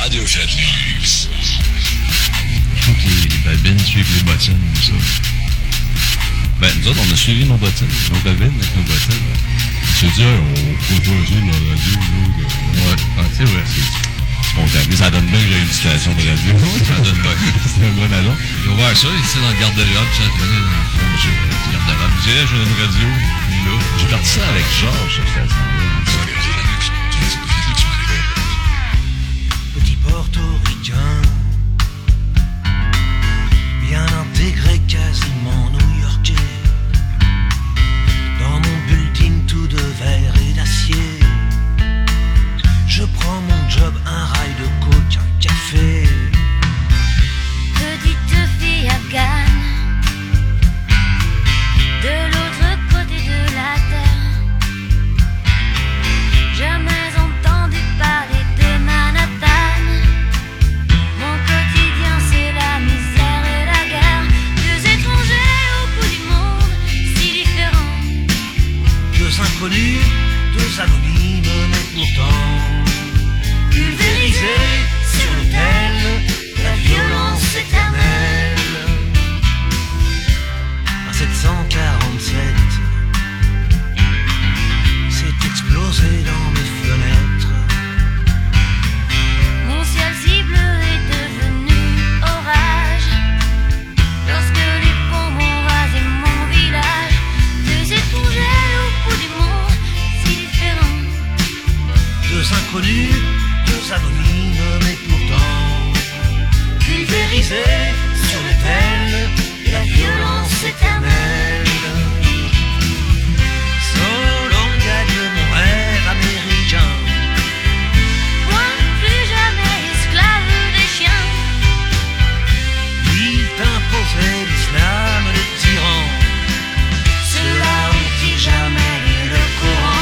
Radio Fiat Lux. Faut que les babines suivent les bottines, ça. Ben, nous autres, on a suivi nos bottines, nos babines avec nos bottines. C'est dire, on peut jouer sur la radio, Ouais, c'est vrai, c'est spontané. Ça donne bien que j'ai une station de radio. Ça donne bien. C'est un bon agent. J'ai ouvert ça ici dans le garde-robe, ça traînait dans le garde-robe. J'ai une radio, là. J'ai parti ça avec Georges, cette station-là. Petit portoricain, bien intégré, quasiment new-yorkais. Dans mon building tout de verre et d'acier, je prends mon job, un rail de coke, un café. Petite fille afghane, de l'autre côté de la terre. Jamais entendu parler de Manhattan. Mon quotidien c'est la misère et la guerre. Deux étrangers au bout du monde, si différents. Deux inconnus, deux anonymes, mais pourtant pulvérisés sur l'autel de la violence éternelle. En 747, c'est explosé dans mes fenêtres. Mon ciel si bleu est devenu orage lorsque les bombes ont rasé mon village. Deux étrangers au bout du monde, si différents. Deux inconnus, deux anonymes, mais pourtant pulvérisés sur l'autel de la violence éternelle. Solon gagne mon rêve américain. Moi, plus jamais esclave des chiens. Lui t'imposait l'islam des tyrans. Ceux-là ont-ils jamais lu le Coran?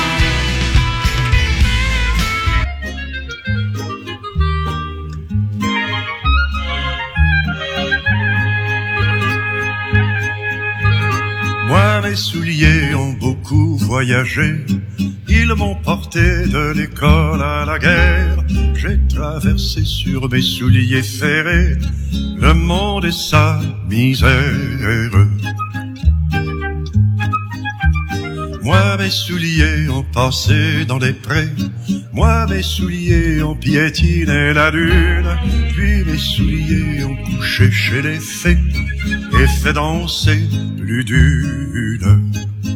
Moi, mes souliers ont beaucoup voyagé. Ils m'ont porté de l'école à la guerre. J'ai traversé sur mes souliers ferrés le monde et sa misère. Moi, mes souliers ont passé dans des prés. Moi, mes souliers ont piétiné la lune. Puis mes souliers ont couché chez les fées et fait danser plus d'une.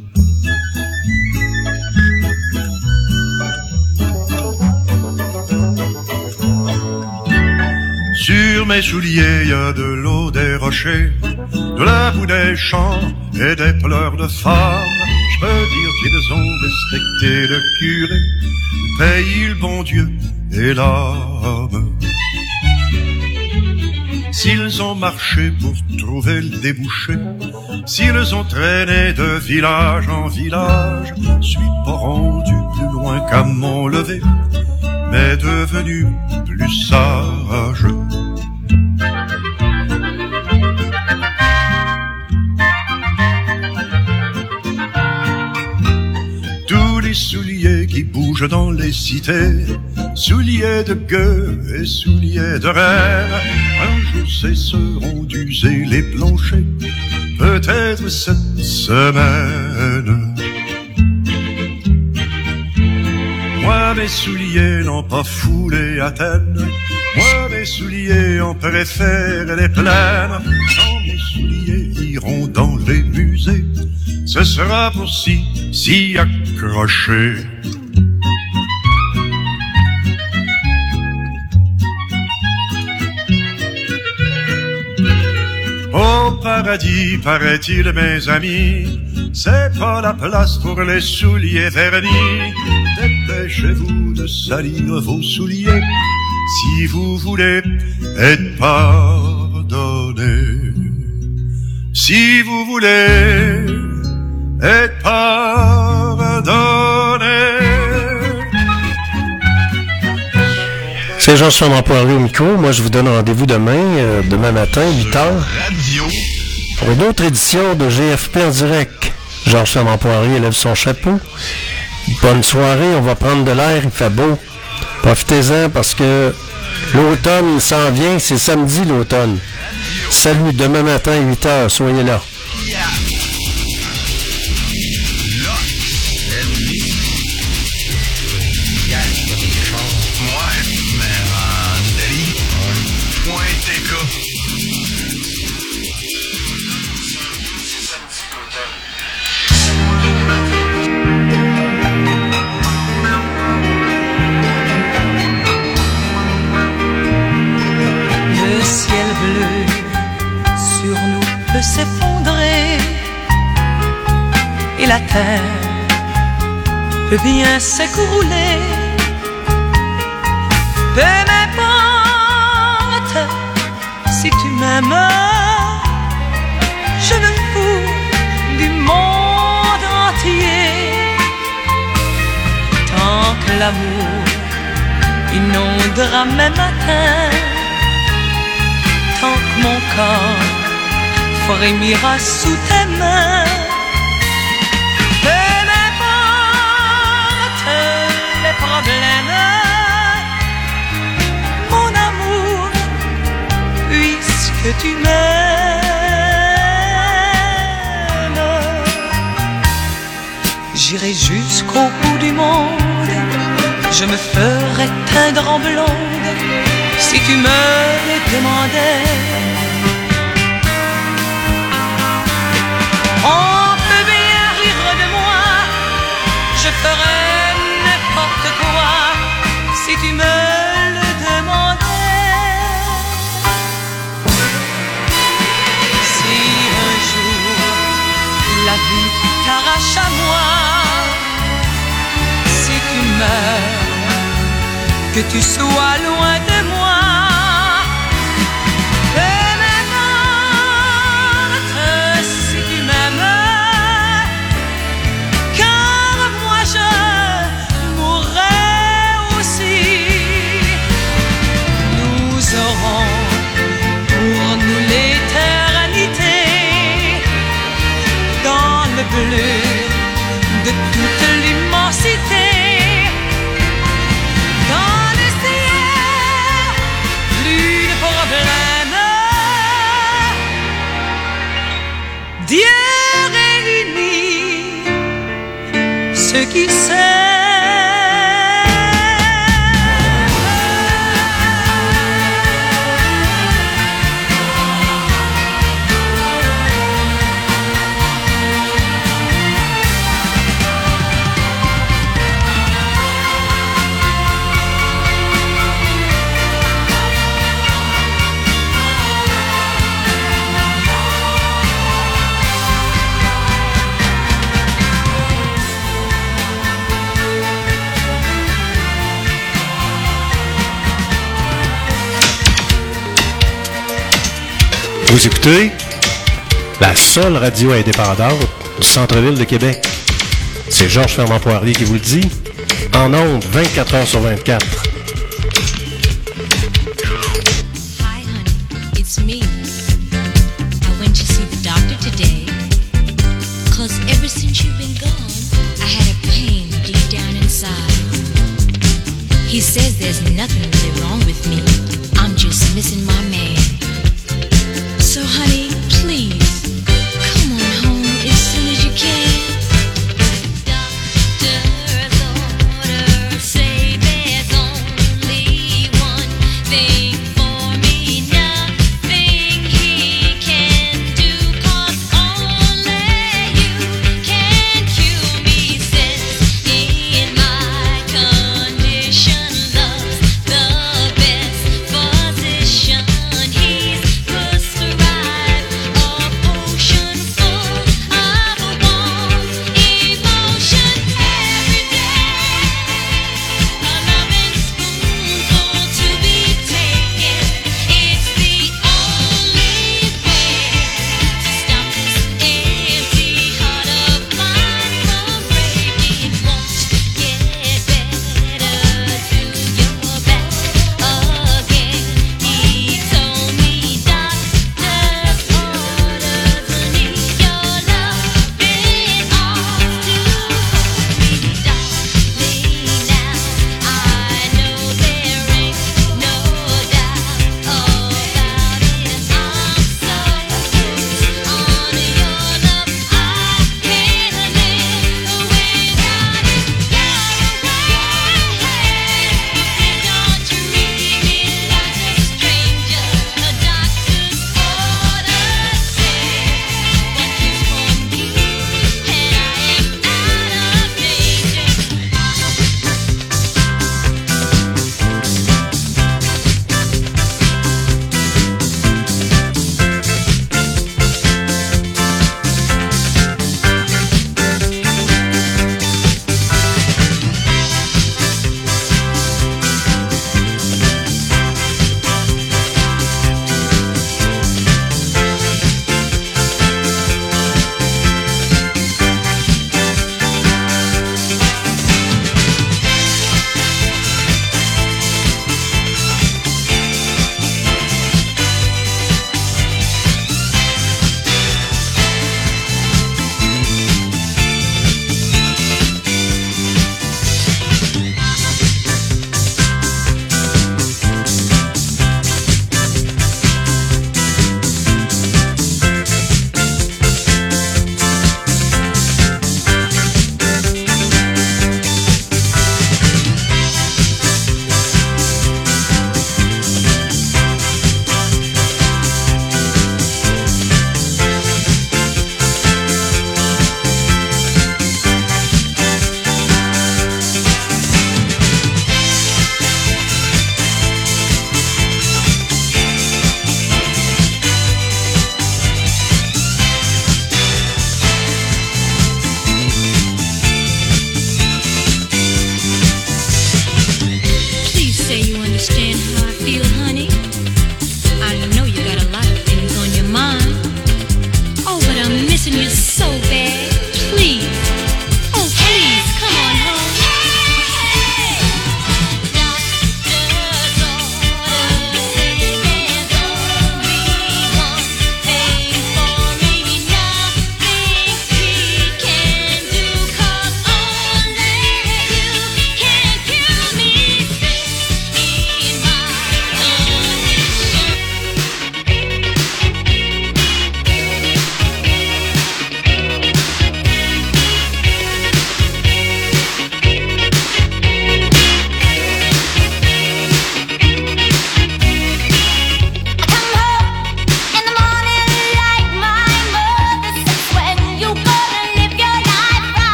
Sur mes souliers, y a de l'eau des rochers, de la boue des champs et des pleurs de femmes. Je peux dire qu'ils ont respecté le curé, le pays, le bon Dieu et l'âme. S'ils ont marché pour trouver le débouché, s'ils ont traîné de village en village, je suis pas rendu plus loin qu'à mon lever, mais devenu plus sage. Tous les souliers qui bougent dans les cités, souliers de gueux et souliers de reine, un jour cesseront d'user les planchers, peut-être cette semaine. Moi, mes souliers n'ont pas foulé Athènes. Moi, mes souliers ont préféré les plaines. Quand mes souliers iront dans les musées, ce sera pour s'y accrocher. Au paradis, paraît-il, mes amis, c'est pas la place pour les souliers vernis. Dépêchez-vous de salir vos souliers si vous voulez être pardonné. Si vous voulez être pardonné. C'est Jean-Charles Poirier au micro. Moi, je vous donne rendez-vous demain matin, 8h. Pour une autre édition de GFP en direct. Jean-Charles Poirier lève son chapeau. Bonne soirée, on va prendre de l'air, il fait beau. Profitez-en parce que L'automne s'en vient, c'est samedi l'automne. Salut, demain matin, 8h, soyez là. Le ciel bleu sur nous peut s'effondrer et la terre peut bien s'écrouler. Peu m'importe si tu m'aimes, je me fous du monde entier. Tant que l'amour inondera mes matins, tant que mon corps frémira sous tes mains. Peu m'importe les problèmes, mon amour, puisque tu m'aimes. J'irai jusqu'au bout du monde, je me ferai teindre en blonde si tu me le demandais. On peut bien rire de moi, je ferais n'importe quoi si tu me le demandais. Si un jour la vie t'arrache à moi, si tu meurs, que tu sois loin de moi. Peu m'importe si tu m'aimes, car moi je mourrai aussi. Nous aurons pour nous l'éternité dans le bleu de toute l'immensité. Dieu réunit ceux qui s'aiment. Vous écoutez la seule radio indépendante du centre-ville de Québec. C'est Georges Fernand-Poirier qui vous le dit, en ondes 24 heures sur 24. Hi, honey, it's me. I went to see the doctor today. 'Cause ever since you've been gone, I had a pain deep down inside. He says there's nothing really wrong with me. I'm just missing my man. So honey, please, come on home as soon as you can. Doctor's orders say there's only one thing for me, nothing he can do, 'cause only you can cure me. Says in my condition, love's the best physician. He's prescribed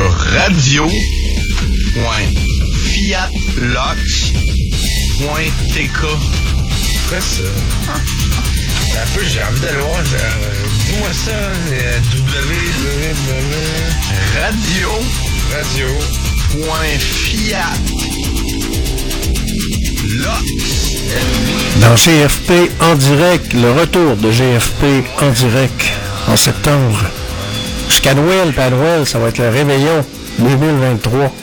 sur radio.fiatlox.tk. Après ça. Un peu, j'ai envie d'aller voir. Dis-moi ça, radio.fiatlox. Dans GFP en direct, le retour de GFP en direct en septembre. Jusqu'à Noël, pas Noël, ça va être le réveillon 2023.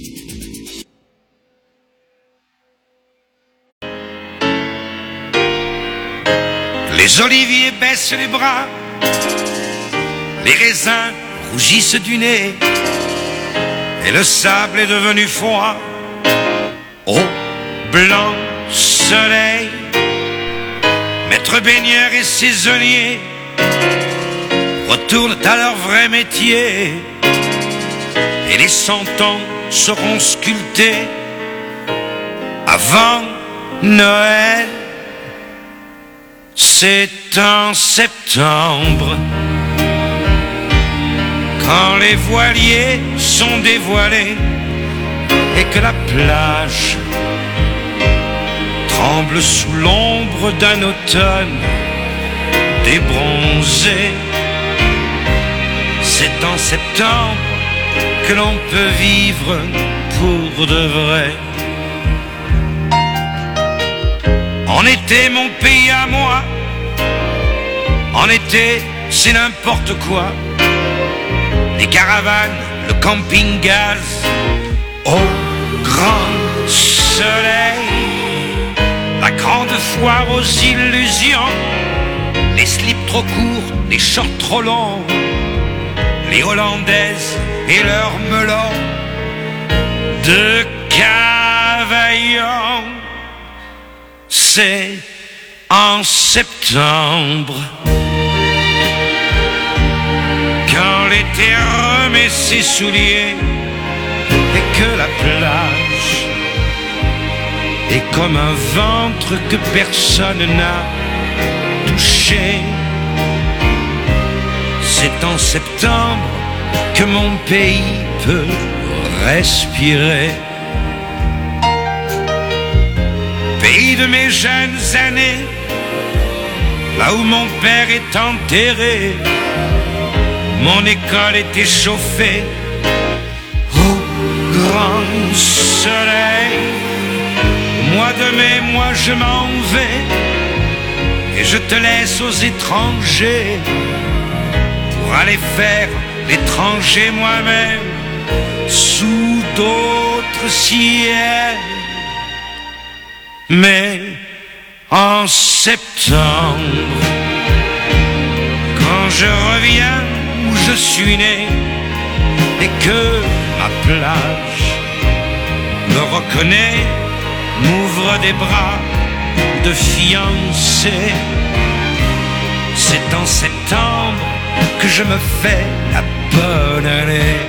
Les oliviers baissent les bras, les raisins rougissent du nez, et le sable est devenu froid au blanc soleil. Maître baigneur et saisonnier retournent à leur vrai métier, et les 100 ans seront sculptés avant Noël. C'est en septembre, quand les voiliers sont dévoilés et que la plage tremble sous l'ombre d'un automne débronzé. C'est en septembre que l'on peut vivre pour de vrai. En été, mon pays à moi, en été, c'est n'importe quoi. Les caravanes, le camping-gaz, au grand soleil, la grande foire aux illusions, les slips trop courts, les shorts trop longs, les Hollandaises et leurs melons de Cavaillon. C'est en septembre, quand l'été remet ses souliers et que la plage est comme un ventre que personne n'a touché. C'est en septembre que mon pays peut respirer. Pays de mes jeunes années, là où mon père est enterré, mon école était chauffée au grand soleil. Au mois de mai, moi je m'en vais et je te laisse aux étrangers pour aller faire l'étranger moi-même sous d'autres ciels. Mais en septembre, quand je reviens où je suis né et que ma plage me reconnaît, m'ouvre des bras de fiancé, c'est en septembre que je me fais la bonne année.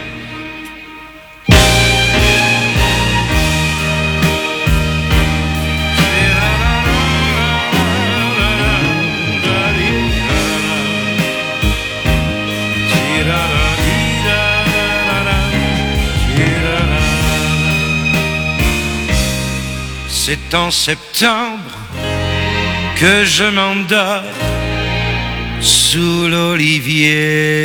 C'est en septembre que je m'endors sous l'olivier.